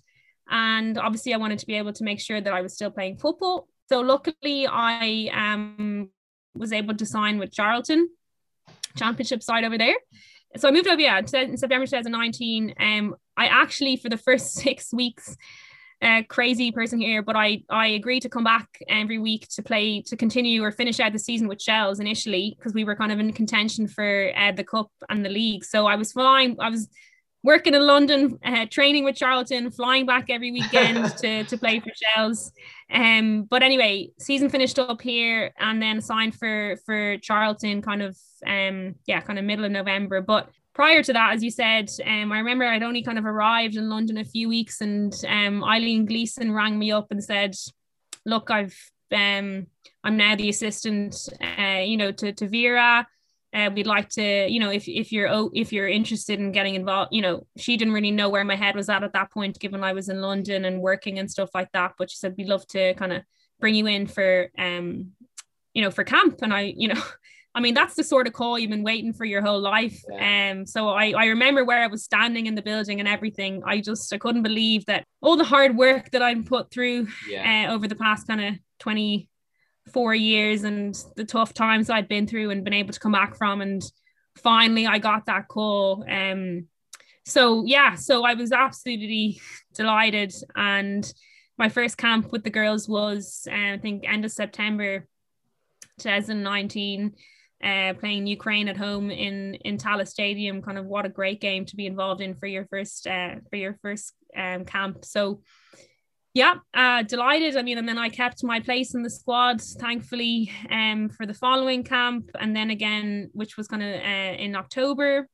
And obviously I wanted to be able to make sure that I was still playing football. So luckily I um, was able to sign with Charlton, championship side over there. So I moved over, yeah, in September twenty nineteen. Um, I actually, for the first six weeks, uh, crazy person here, but I, I agreed to come back every week to play, to continue or finish out the season with Shells initially, because we were kind of in contention for uh, the Cup and the league. So I was flying, I was working in London, uh, training with Charlton, flying back every weekend to, to play for Shells. Um, but anyway, season finished up here and then signed for, for Charlton kind of, um, yeah, kind of middle of November. But prior to that, as you said, um, I remember I'd only kind of arrived in London a few weeks, and um, Eileen Gleeson rang me up and said, look, I've, um, I'm now the assistant, uh, you know, to, to Vera. Uh, we'd like to, you know, if if you're oh, if you're interested in getting involved, you know, she didn't really know where my head was at at that point, given I was in London and working and stuff like that. But she said, we'd love to kind of bring you in for, um, you know, for camp. And I, you know, I mean, that's the sort of call you've been waiting for your whole life. Yeah. Um, so I, I remember where I was standing in the building and everything. I just, I couldn't believe that all the hard work that I've put through yeah. uh, over the past kind of twenty four years and the tough times I'd been through and been able to come back from, and finally I got that call. Um, so yeah, so I was absolutely delighted, and my first camp with the girls was uh, I think end of September twenty nineteen, uh, playing Ukraine at home in in Tallaght Stadium. Kind of what a great game to be involved in for your first uh, for your first um, camp. So yeah, uh, delighted. I mean, and then I kept my place in the squad, thankfully, um, for the following camp. And then again, which was kind of uh, in October,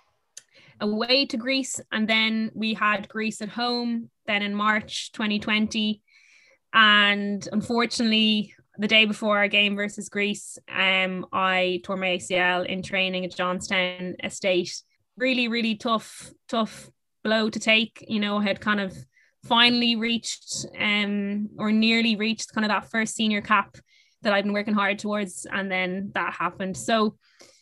away to Greece. And then we had Greece at home, then in March twenty twenty. And unfortunately, the day before our game versus Greece, um, I tore my A C L in training at Johnstown Estate. Really, really tough, tough blow to take. You know, I had kind of finally reached um or nearly reached kind of that first senior cap that I've been working hard towards, and then that happened. So,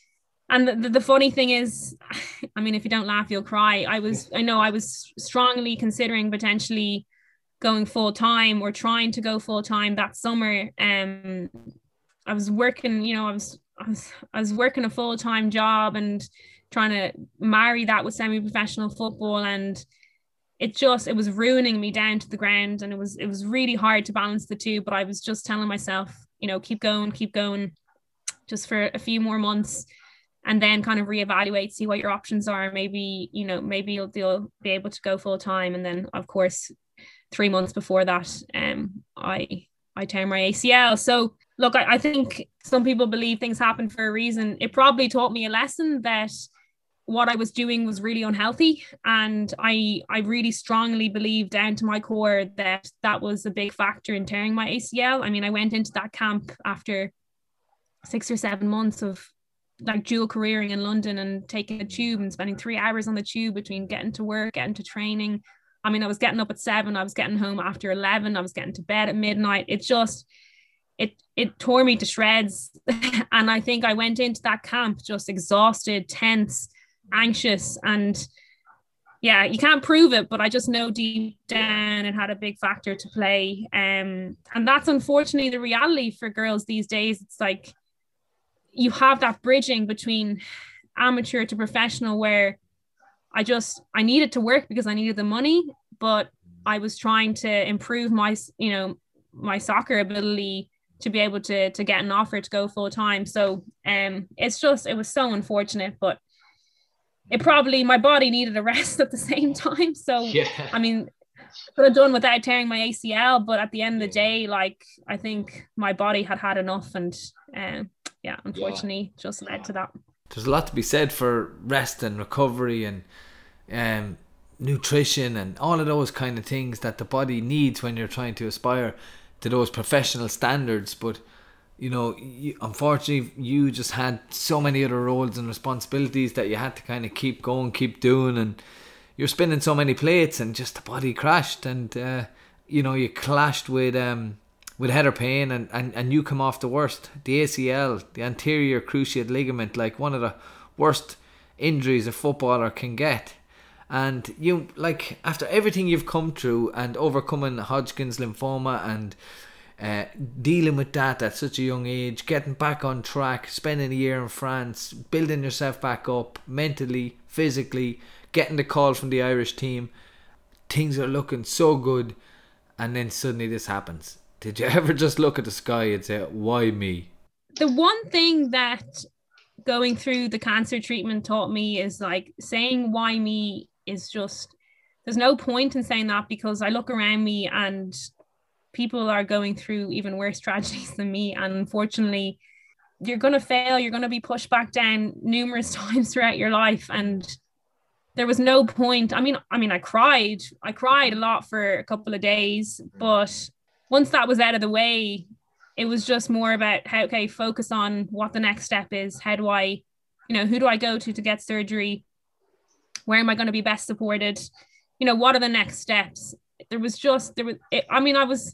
and the, the funny thing is, I mean, if you don't laugh you'll cry. I was I know I was strongly considering potentially going full time or trying to go full time that summer. um I was working, you know, I was I was, I was working a full-time job and trying to marry that with semi-professional football, and it just, it was ruining me down to the ground. And it was, it was really hard to balance the two, but I was just telling myself, you know, keep going, keep going just for a few more months, and then kind of reevaluate, see what your options are. Maybe, you know, maybe you'll, you'll be able to go full time. And then of course, three months before that, um, I, I tore my A C L. So look, I, I think some people believe things happen for a reason. It probably taught me a lesson that what I was doing was really unhealthy. And I, I really strongly believe down to my core that that was a big factor in tearing my A C L. I mean, I went into that camp after six or seven months of like dual careering in London and taking a tube and spending three hours on the tube between getting to work, getting to training. I mean, I was getting up at seven, I was getting home after eleven, I was getting to bed at midnight. It just, it, it tore me to shreds. And I think I went into that camp just exhausted, tense, anxious, and yeah, you can't prove it, but I just know deep down it had a big factor to play. Um, and that's unfortunately the reality for girls these days. It's like you have that bridging between amateur to professional, where I just, I needed to work because I needed the money, but I was trying to improve my, you know, my soccer ability to be able to, to get an offer to go full time. So um, it's just, it was so unfortunate, but it probably, my body needed a rest at the same time. So, yeah. I mean, I could have done without tearing my A C L, but at the end of the day, like, I think my body had had enough, and uh, yeah, unfortunately yeah. just led to that. There's a lot to be said for rest and recovery and um, nutrition and all of those kind of things that the body needs when you're trying to aspire to those professional standards. But you know, you, unfortunately, you just had so many other roles and responsibilities that you had to kind of keep going, keep doing, and you're spinning so many plates, and just the body crashed, and uh, you know, you clashed with um with Heather Payne, and, and, and you come off the worst, the A C L, the anterior cruciate ligament, like one of the worst injuries a footballer can get. And you, like, after everything you've come through and overcoming Hodgkin's lymphoma and uh, dealing with that at such a young age, getting back on track, spending a year in France, building yourself back up mentally, physically, getting the call from the Irish team, things are looking so good, and then suddenly this happens. Did you ever just look at the sky and say, why me? The one thing that going through the cancer treatment taught me is, like, saying why me is just, there's no point in saying that, because I look around me and people are going through even worse tragedies than me. And unfortunately, you're going to fail. You're going to be pushed back down numerous times throughout your life. And there was no point. I mean, I mean, I cried. I cried a lot for a couple of days. But once that was out of the way, it was just more about how, okay, focus on what the next step is. How do I, you know, who do I go to to get surgery? Where am I going to be best supported? You know, what are the next steps? There was just, there was, it, I mean, I was,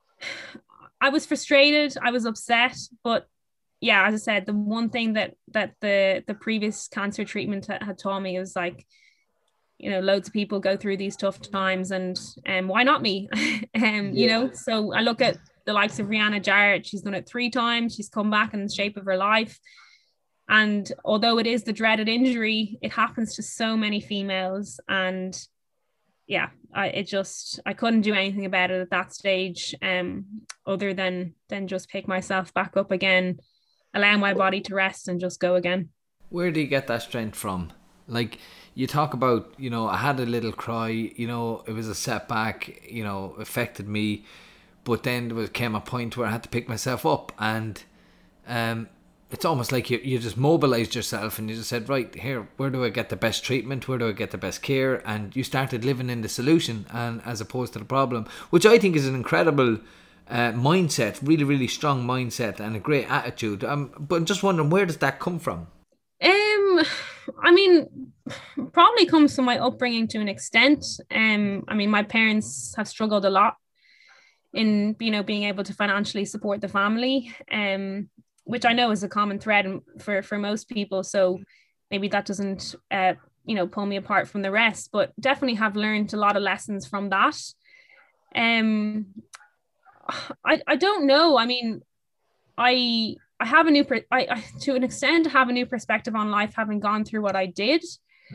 I was frustrated. I was upset. But yeah, as I said, the one thing that, that the, the previous cancer treatment had, had taught me was, like, you know, loads of people go through these tough times, and um, why not me? um, you yeah. know, so I look at the likes of Rihanna Jarrett. She's done it three times. She's come back in the shape of her life. And although it is the dreaded injury, it happens to so many females. And yeah, I, it just, I couldn't do anything about it at that stage, um, other than, than just pick myself back up again, allow my body to rest and just go again. Where do you get that strength from? Like, you talk about, you know, I had a little cry, you know, it was a setback, you know, affected me. But then there came a point where I had to pick myself up, and um, it's almost like you, you just mobilised yourself and you just said, right, here, where do I get the best treatment? Where do I get the best care? And you started living in the solution, and as opposed to the problem, which I think is an incredible uh, mindset, really, really strong mindset and a great attitude. Um, but I'm just wondering, where does that come from? Um, I mean, probably comes from my upbringing to an extent. Um, I mean, my parents have struggled a lot in, you know, being able to financially support the family, um, which I know is a common thread for, for most people. So maybe that doesn't, uh, you know, pull me apart from the rest, but definitely have learned a lot of lessons from that. Um, I, I don't know. I mean, I, I have a new, per- I, I, to an extent, have a new perspective on life, having gone through what I did.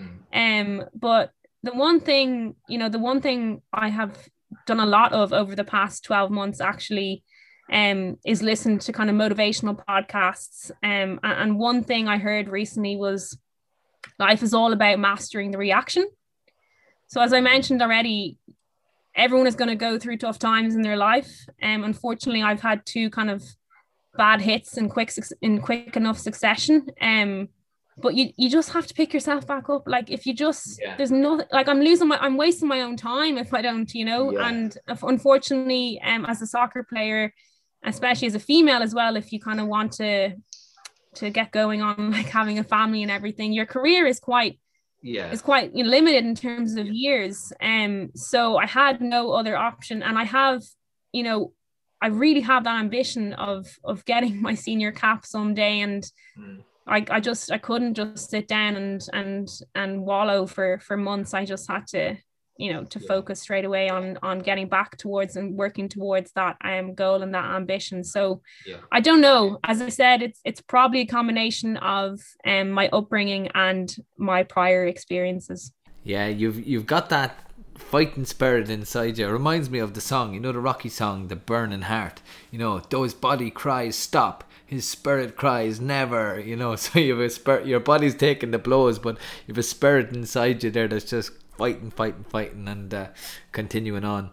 Mm. Um, but the one thing, you know, the one thing I have done a lot of over the past twelve months actually um is listen to kind of motivational podcasts, um and one thing I heard recently was life is all about mastering the reaction. So as I mentioned already, everyone is going to go through tough times in their life, and um, unfortunately I've had two kind of bad hits in quick in quick enough succession, um but you you just have to pick yourself back up. Like, if you just, yeah. there's no, like, I'm losing my, I'm wasting my own time if I don't, you know, yeah. and if, unfortunately, um, as a soccer player, especially as a female as well, if you kind of want to, to get going on, like, having a family and everything, your career is quite, yeah, is quite, you know, limited in terms of years. Um, so I had no other option, and I have, you know, I really have that ambition of, of getting my senior cap someday, and mm. I, I just I couldn't just sit down and and and wallow for for months. I just had to, you know, to yeah. focus straight away on on getting back towards and working towards that um goal and that ambition. So yeah. I don't know. As I said, it's it's probably a combination of um my upbringing and my prior experiences. Yeah, you've you've got that fighting spirit inside you. It reminds me of the song, you know, the Rocky song, The Burning Heart. You know, though his body cries stop, his spirit cries never, you know. So you have a spirit, your body's taking the blows, but you have a spirit inside you there that's just fighting, fighting, fighting, and uh, continuing on.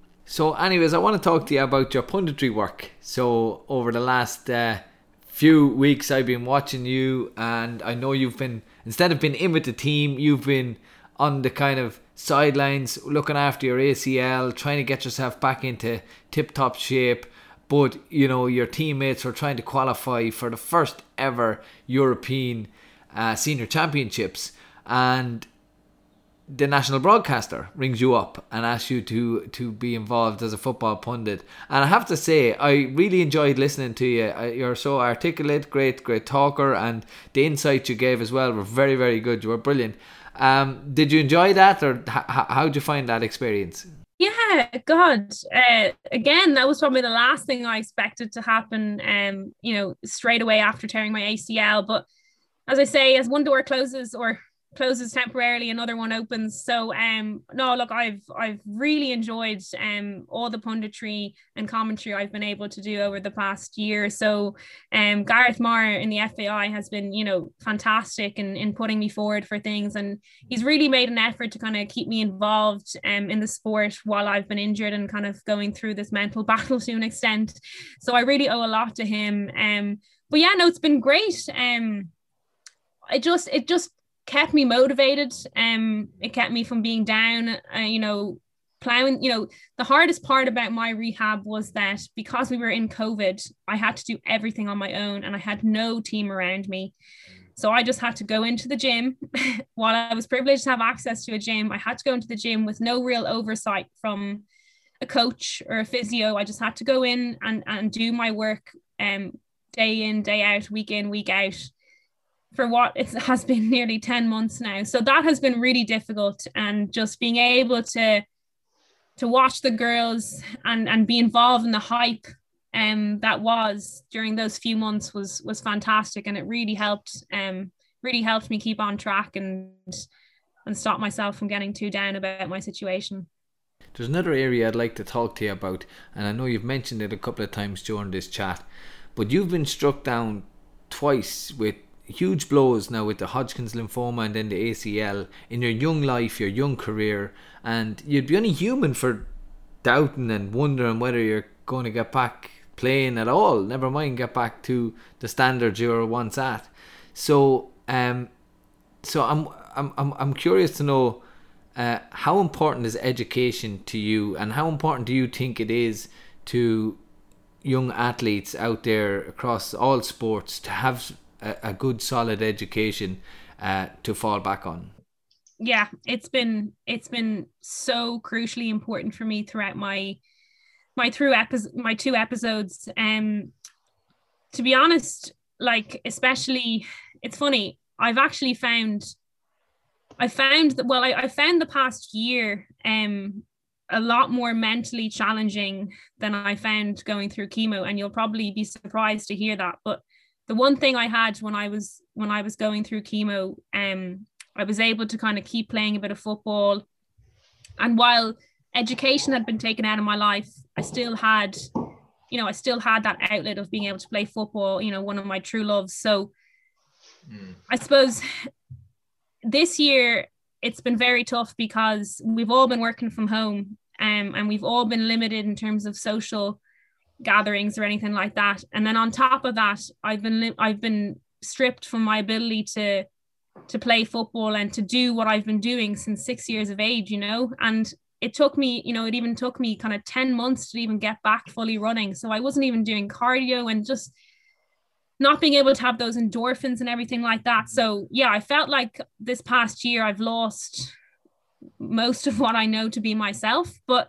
So anyways, I want to talk to you about your punditry work. So over the last uh, few weeks I've been watching you, and I know you've been, instead of being in with the team, you've been on the kind of sidelines looking after your A C L, trying to get yourself back into tip-top shape. But, you know, your teammates are trying to qualify for the first ever European uh, Senior Championships, and the national broadcaster rings you up and asks you to, to be involved as a football pundit. And I have to say, I really enjoyed listening to you. You're so articulate, great, great talker, and the insights you gave as well were very, very good. You were brilliant. Um, did you enjoy that, or h- how did you find that experience? Yeah, God. Uh, again, that was probably the last thing I expected to happen. Um, you know, straight away after tearing my A C L. But as I say, as one door closes or closes temporarily, another one opens. So um no, look, I've I've really enjoyed um all the punditry and commentary I've been able to do over the past year. So um Gareth Marr in the F A I has been, you know, fantastic in, in putting me forward for things, and he's really made an effort to kind of keep me involved um in the sport while I've been injured and kind of going through this mental battle to an extent. So I really owe a lot to him. Um but yeah, no, it's been great. Um it just it just kept me motivated. Um, it kept me from being down, uh, you know, plowing, you know, the hardest part about my rehab was that because we were in COVID, I had to do everything on my own and I had no team around me. So I just had to go into the gym. While I was privileged to have access to a gym, I had to go into the gym with no real oversight from a coach or a physio. I just had to go in and, and do my work um, day in, day out, week in, week out, for what it has been nearly ten months now. So that has been really difficult, and just being able to to watch the girls and and be involved in the hype um that was during those few months was was fantastic, and it really helped um really helped me keep on track and and stop myself from getting too down about my situation. There's another area I'd like to talk to you about, and I know you've mentioned it a couple of times during this chat, but you've been struck down twice with huge blows now, with the Hodgkin's lymphoma and then the A C L, in your young life, your young career, and you'd be only human for doubting and wondering whether you're going to get back playing at all, never mind get back to the standards you were once at. So um so I'm I'm I'm, I'm curious to know uh, how important is education to you, and how important do you think it is to young athletes out there across all sports to have a, a good solid education uh, to fall back on? Yeah, it's been it's been so crucially important for me throughout my my through epi- my two episodes. Um, to be honest, like especially, it's funny. I've actually found, I found that well, I, I found the past year um a lot more mentally challenging than I found going through chemo, and you'll probably be surprised to hear that. But the one thing I had when I was when I was going through chemo, um, I was able to kind of keep playing a bit of football. And while education had been taken out of my life, I still had, you know, I still had that outlet of being able to play football, you know, one of my true loves. So mm. I suppose this year it's been very tough because we've all been working from home, um, and we've all been limited in terms of social gatherings or anything like that. And then on top of that, I've been li- I've been stripped from my ability to to play football and to do what I've been doing since six years of age, you know. And it took me, you know, it even took me kind of ten months to even get back fully running. So I wasn't even doing cardio, and just not being able to have those endorphins and everything like that. So yeah, I felt like this past year I've lost most of what I know to be myself. But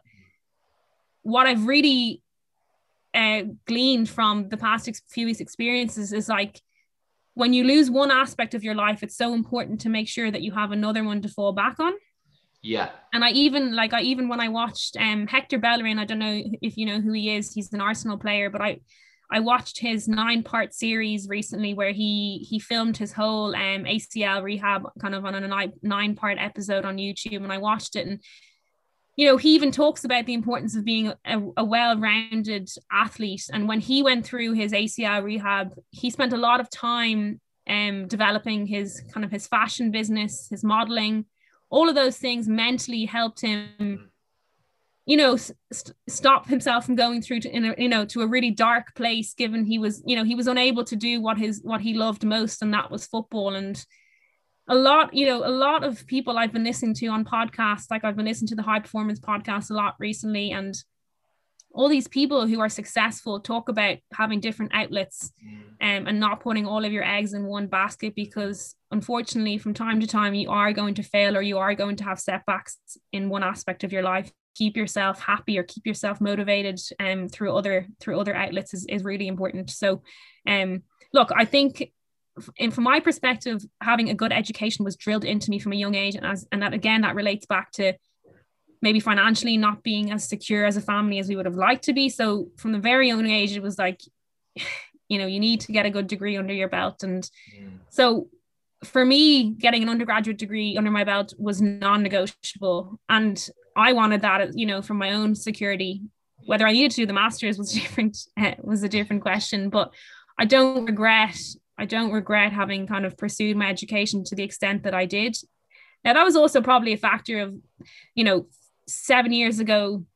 what I've really Uh, gleaned from the past ex- few weeks experiences is like, when you lose one aspect of your life, it's so important to make sure that you have another one to fall back on. Yeah. And I even like I even when I watched um Hector Bellerin, I don't know if you know who he is, he's an Arsenal player, but I I watched his nine part series recently where he he filmed his whole um A C L rehab kind of on a nine, nine part episode on YouTube, and I watched it. And you know, he even talks about the importance of being a, a well-rounded athlete. And when he went through his A C L rehab, he spent a lot of time um, developing his kind of his fashion business, his modeling. All of those things mentally helped him, you know, st- stop himself from going through to, in a, you know, to a really dark place, given he was, you know, he was unable to do what his, what he loved most, and that was football. And a lot, you know, a lot of people I've been listening to on podcasts, like I've been listening to the High Performance podcast a lot recently, and all these people who are successful talk about having different outlets um, and not putting all of your eggs in one basket, because unfortunately from time to time you are going to fail, or you are going to have setbacks in one aspect of your life. Keep yourself happy or keep yourself motivated um, through other through other outlets is, is really important. So um, look, I think in, from my perspective, having a good education was drilled into me from a young age. And, as, and that, again, that relates back to maybe financially not being as secure as a family as we would have liked to be. So from the very young age, it was like, you know, you need to get a good degree under your belt. And mm. so for me, getting an undergraduate degree under my belt was non-negotiable. And I wanted that, you know, from my own security. Whether I needed to do the master's was different, uh, was a different question. But I don't regret, I don't regret having kind of pursued my education to the extent that I did. Now, that was also probably a factor of, you know, seven years ago,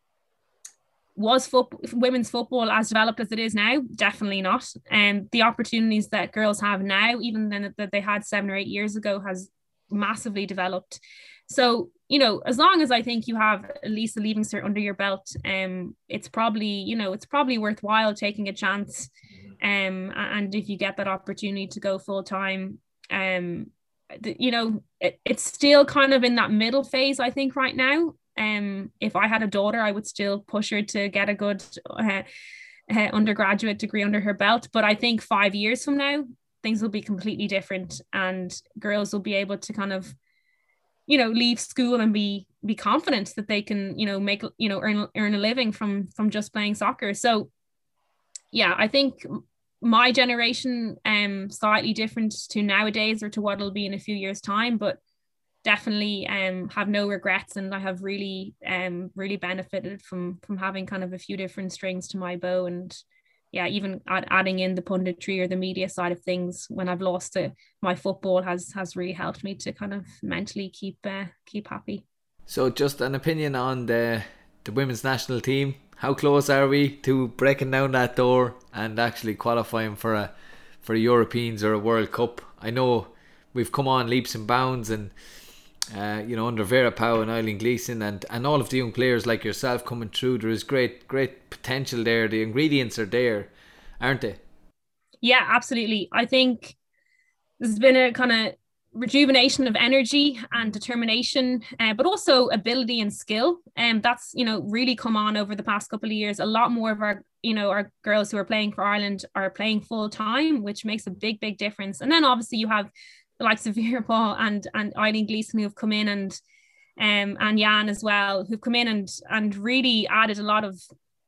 was football, women's football as developed as it is now? Definitely not. And the opportunities that girls have now, even then that they had seven or eight years ago, has massively developed. So, you know, as long as I think you have at least a leaving cert under your belt, um, it's probably, you know, it's probably worthwhile taking a chance. Um, and if you get that opportunity to go full time, um, you know, it, it's still kind of in that middle phase, I think, right now. Um, if I had a daughter, I would still push her to get a good uh, uh, undergraduate degree under her belt. But I think five years from now, things will be completely different, and girls will be able to kind of, you know, leave school and be be confident that they can, you know, make, you know, earn earn a living from from just playing soccer. So, yeah, I think my generation um slightly different to nowadays or to what it'll be in a few years' time, but definitely um have no regrets, and I have really um really benefited from from having kind of a few different strings to my bow. And yeah, even add, adding in the punditry or the media side of things when I've lost it, my football has has really helped me to kind of mentally keep uh, keep happy. So just an opinion on the the women's national team. How close are we to breaking down that door and actually qualifying for a for a Europeans or a World Cup? I know we've come on leaps and bounds, and Uh, you know, under Vera Pauw and Eileen Gleeson and, and all of the young players like yourself coming through, there is great, great potential there. The ingredients are there, aren't they? Yeah, absolutely. I think there's been a kind of rejuvenation of energy and determination, uh, but also ability and skill. And um, that's, you know, really come on over the past couple of years. A lot more of our, you know, our girls who are playing for Ireland are playing full time, which makes a big, big difference. And then obviously you have the likes of Vera Pauw and and Eileen Gleeson who have come in, and um and Jan as well, who've come in and and really added a lot of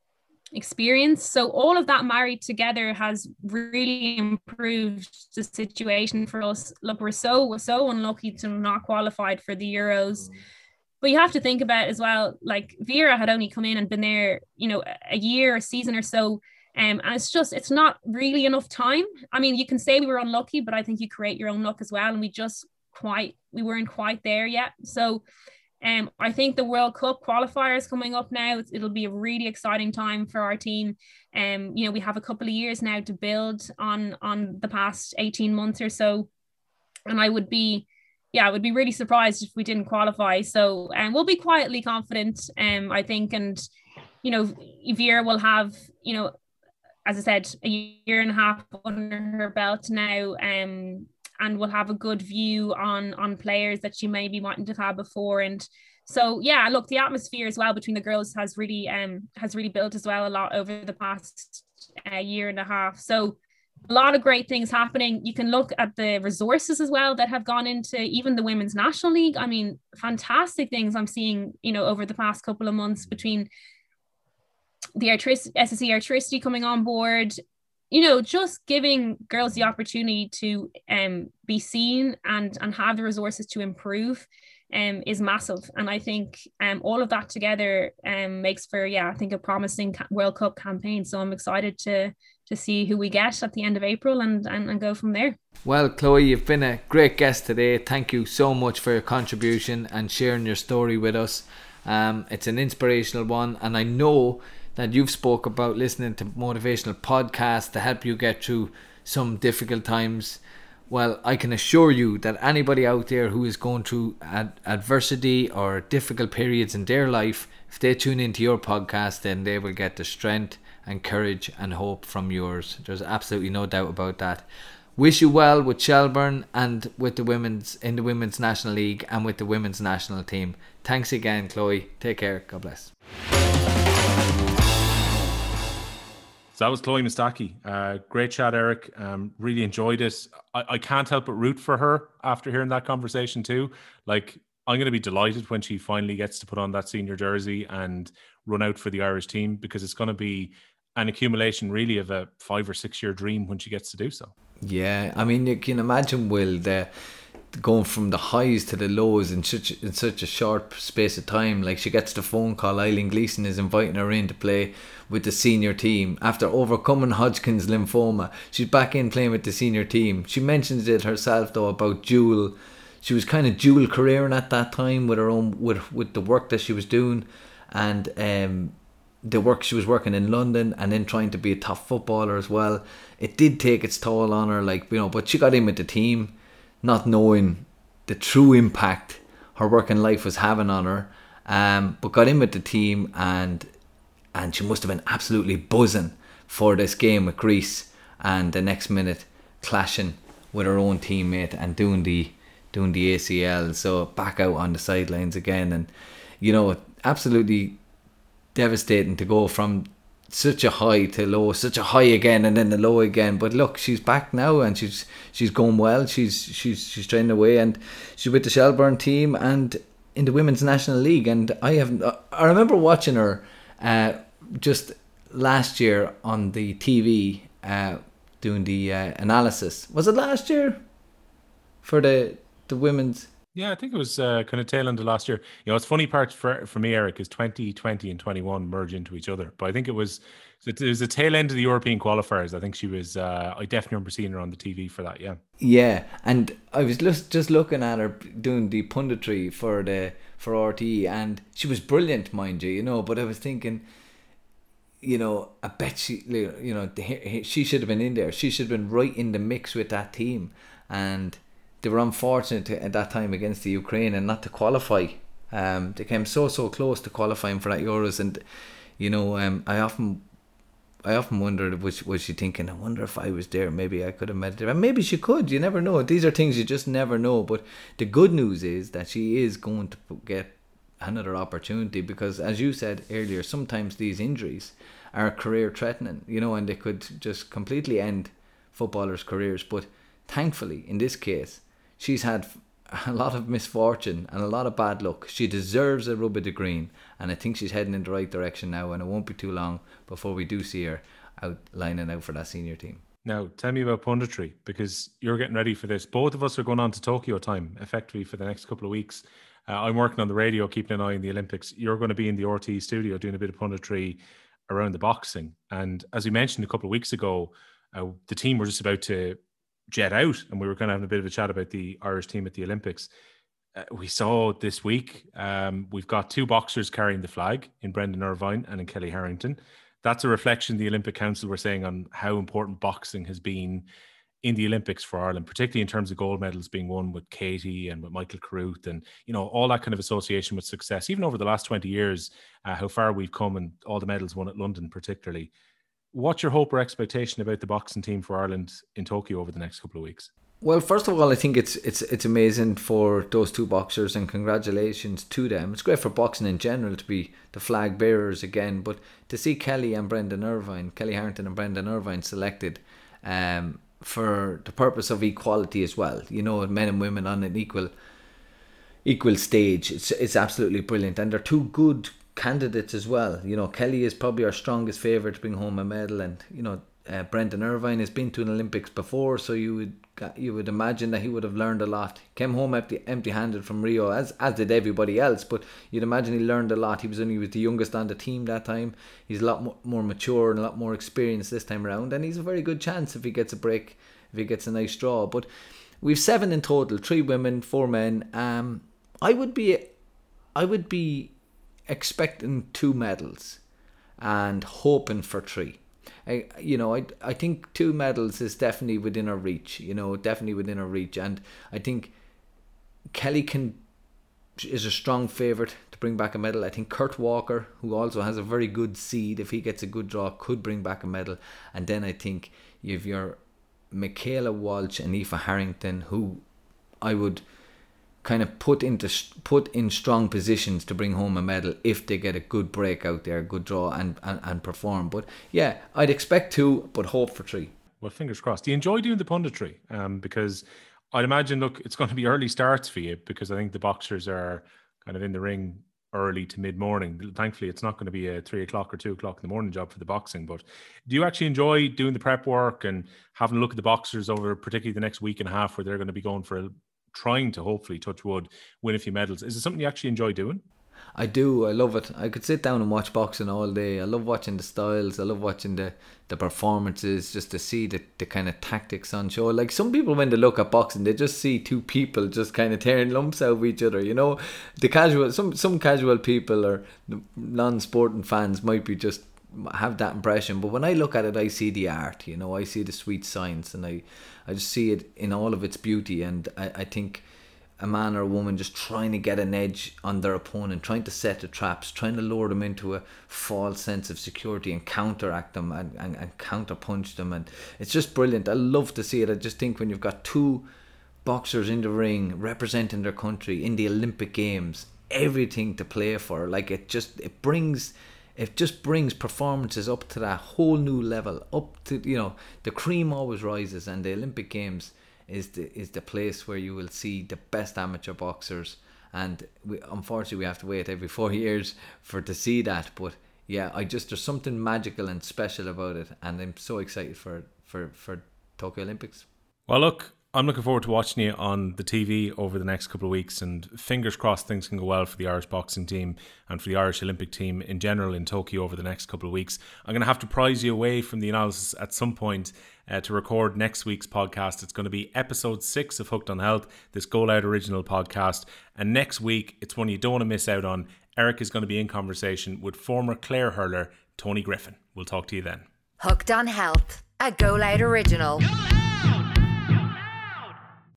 experience. So all of that married together has really improved the situation for us. Look, we're so we're so unlucky to not qualified for the Euros. But you have to think about as well, like Vera had only come in and been there, you know, a year, a season or so. Um, and it's just, it's not really enough time. I mean, you can say we were unlucky, but I think you create your own luck as well. And we just quite, we weren't quite there yet. So um, I think the World Cup qualifiers coming up now, it's, it'll be a really exciting time for our team. Um, you know, we have a couple of years now to build on, on the past eighteen months or so. And I would be, yeah, I would be really surprised if we didn't qualify. So um, we'll be quietly confident, um, I think. And, you know, Vera will have, you know, as I said, a year and a half under her belt now, um, and will have a good view on on players that she may be wanting to have before. And so, yeah, look, the atmosphere as well between the girls has really um has really built as well a lot over the past uh, year and a half. So a lot of great things happening. You can look at the resources as well that have gone into even the Women's National League. I mean, fantastic things I'm seeing, you know, over the past couple of months between the artist, S S E Artricity coming on board, you know, just giving girls the opportunity to um, be seen and, and have the resources to improve um, is massive. And I think um, all of that together um, makes for, yeah, I think a promising World Cup campaign. So I'm excited to to see who we get at the end of April and, and, and go from there. Well, Chloe, you've been a great guest today. Thank you so much for your contribution and sharing your story with us. Um, it's an inspirational one, and I know that you've spoke about listening to motivational podcasts to help you get through some difficult times. Well, I can assure you that anybody out there who is going through ad- adversity or difficult periods in their life, if they tune into your podcast, then they will get the strength and courage and hope from yours. There's absolutely no doubt about that. Wish you well with Shelbourne and with the women's in the Women's National League and with the women's national team. Thanks again, Chloe. Take care. God bless. So that was Chloe Mustaki. Uh, great chat, Eric. Um, really enjoyed it. I, I can't help but root for her after hearing that conversation too. Like, I'm going to be delighted when she finally gets to put on that senior jersey and run out for the Irish team, because it's going to be an accumulation really of a five or six year dream when she gets to do so. Yeah, I mean, you can imagine, Will, the going from the highs to the lows in such in such a short space of time. Like, she gets the phone call, Eileen Gleeson is inviting her in to play with the senior team after overcoming Hodgkin's lymphoma. She's back in playing with the senior team. She mentions it herself though about dual. She was kind of dual careering at that time with her own with with the work that she was doing, and um, the work she was working in London, and then trying to be a top footballer as well. It did take its toll on her, like, you know, but she got in with the team, not knowing the true impact her working life was having on her, um, but got in with the team, and and she must have been absolutely buzzing for this game with Greece, and the next minute clashing with her own teammate and doing the doing the A C L, so back out on the sidelines again. And you know, absolutely devastating to go from such a high to low, such a high again and then the low again. But look, she's back now and she's she's going well. She's she's she's training away, and she's with the Shelbourne team and in the Women's National League. And I have I remember watching her uh, just last year on the T V uh, doing the uh, analysis. Was it last year for the the women's? Yeah, I think it was uh, kind of tail end of last year. You know, it's funny part for for me, Eric, is twenty twenty and twenty-one merge into each other. But I think it was it was the tail end of the European qualifiers. I think she was. Uh, I definitely remember seeing her on the T V for that. Yeah. Yeah, and I was just just looking at her doing the punditry for the for R T E, and she was brilliant, mind you. You know, but I was thinking, you know, I bet she, you know, she should have been in there. She should have been right in the mix with that team, and they were unfortunate to, at that time against the Ukraine and not to qualify. Um, they came so so close to qualifying for that Euros, and you know, um, I often, I often wondered, was was she thinking, I wonder if I was there, maybe I could have met her, and maybe she could. You never know. These are things you just never know. But the good news is that she is going to get another opportunity, because, as you said earlier, sometimes these injuries are career threatening, you know, and they could just completely end footballers' careers. But thankfully, in this case, she's had a lot of misfortune and a lot of bad luck. She deserves a rub of the green, and I think she's heading in the right direction now, and it won't be too long before we do see her out lining out for that senior team. Now, tell me about punditry, because you're getting ready for this. Both of us are going on to Tokyo time, effectively, for the next couple of weeks. Uh, I'm working on the radio, keeping an eye on the Olympics. You're going to be in the R T E studio doing a bit of punditry around the boxing. And as we mentioned a couple of weeks ago, uh, the team were just about to jet out, and we were kind of having a bit of a chat about the Irish team at the Olympics. Uh, we saw this week, um, we've got two boxers carrying the flag, in Brendan Irvine and in Kelly Harrington. That's a reflection the Olympic Council were saying on how important boxing has been in the Olympics for Ireland, particularly in terms of gold medals being won with Katie and with Michael Carruth, and, you know, all that kind of association with success. Even over the last twenty years, uh, how far we've come, and all the medals won at London particularly. What's your hope or expectation about the boxing team for Ireland in Tokyo over the next couple of weeks? Well, first of all, I think it's it's it's amazing for those two boxers, and congratulations to them. It's great for boxing in general to be the flag bearers again, but to see Kelly and Brendan Irvine, Kelly Harrington and Brendan Irvine selected um, for the purpose of equality as well, you know, men and women on an equal equal stage, it's it's absolutely brilliant, and they're two good candidates as well. You know, Kelly is probably our strongest favourite to bring home a medal, and you know, uh, Brendan Irvine has been to an Olympics before, so you would you would imagine that he would have learned a lot. Came home empty empty handed from Rio, as as did everybody else, but you'd imagine he learned a lot. He was only he was the youngest on the team that time. He's a lot more, more mature and a lot more experienced this time around, and he's a very good chance if he gets a break, if he gets a nice draw. But we've seven in total, three women, four men. Um, I would be, I would be expecting two medals and hoping for three. I, you know, I, I think two medals is definitely within our reach, you know, definitely within our reach. And I think Kelly can is a strong favourite to bring back a medal. I think Kurt Walker, who also has a very good seed, if he gets a good draw, could bring back a medal. And then I think you've your Michaela Walsh and Aoife Harrington, who I would kind of put into put in strong positions to bring home a medal if they get a good break out there, good draw, and, and, and perform. But yeah, I'd expect two, but hope for three. Well, fingers crossed. Do you enjoy doing the punditry? Um, because I'd imagine, look, it's going to be early starts for you, because I think the boxers are kind of in the ring early to mid-morning. Thankfully, it's not going to be a three o'clock or two o'clock in the morning job for the boxing. But do you actually enjoy doing the prep work and having a look at the boxers over particularly the next week and a half, where they're going to be going for a, trying to hopefully, touch wood, win a few medals? Is it something you actually enjoy doing? I do. I love it. I could sit down and watch boxing all day. I love watching the styles. I love watching the, the performances, just to see the, the kind of tactics on show. Like, some people, when they look at boxing, they just see two people just kind of tearing lumps out of each other. You know, the casual, some some casual people or non-sporting fans might be just have that impression. But when I look at it, I see the art. You know, I see the sweet science, and I, I just see it in all of its beauty. And I, I think a man or a woman just trying to get an edge on their opponent, trying to set the traps, trying to lure them into a false sense of security and counteract them and, and, and counter punch them. And it's just brilliant. I love to see it. I just think when you've got two boxers in the ring representing their country in the Olympic Games, everything to play for, like, it just it brings it just brings performances up to that whole new level, up to, you know, the cream always rises, and the Olympic Games is the is the place where you will see the best amateur boxers. And we, unfortunately we have to wait every four years for to see that, but yeah, I just there's something magical and special about it, and I'm so excited for for for Tokyo Olympics. Well, look, I'm looking forward to watching you on the T V over the next couple of weeks, and fingers crossed things can go well for the Irish boxing team and for the Irish Olympic team in general in Tokyo over the next couple of weeks. I'm going to have to prize you away from the analysis at some point uh, to record next week's podcast. It's going to be episode six of Hooked on Health, this Goal Out original podcast. And next week, it's one you don't want to miss out on. Eric is going to be in conversation with former Clare hurler Tony Griffin. We'll talk to you then. Hooked on Health, a Goal Out original.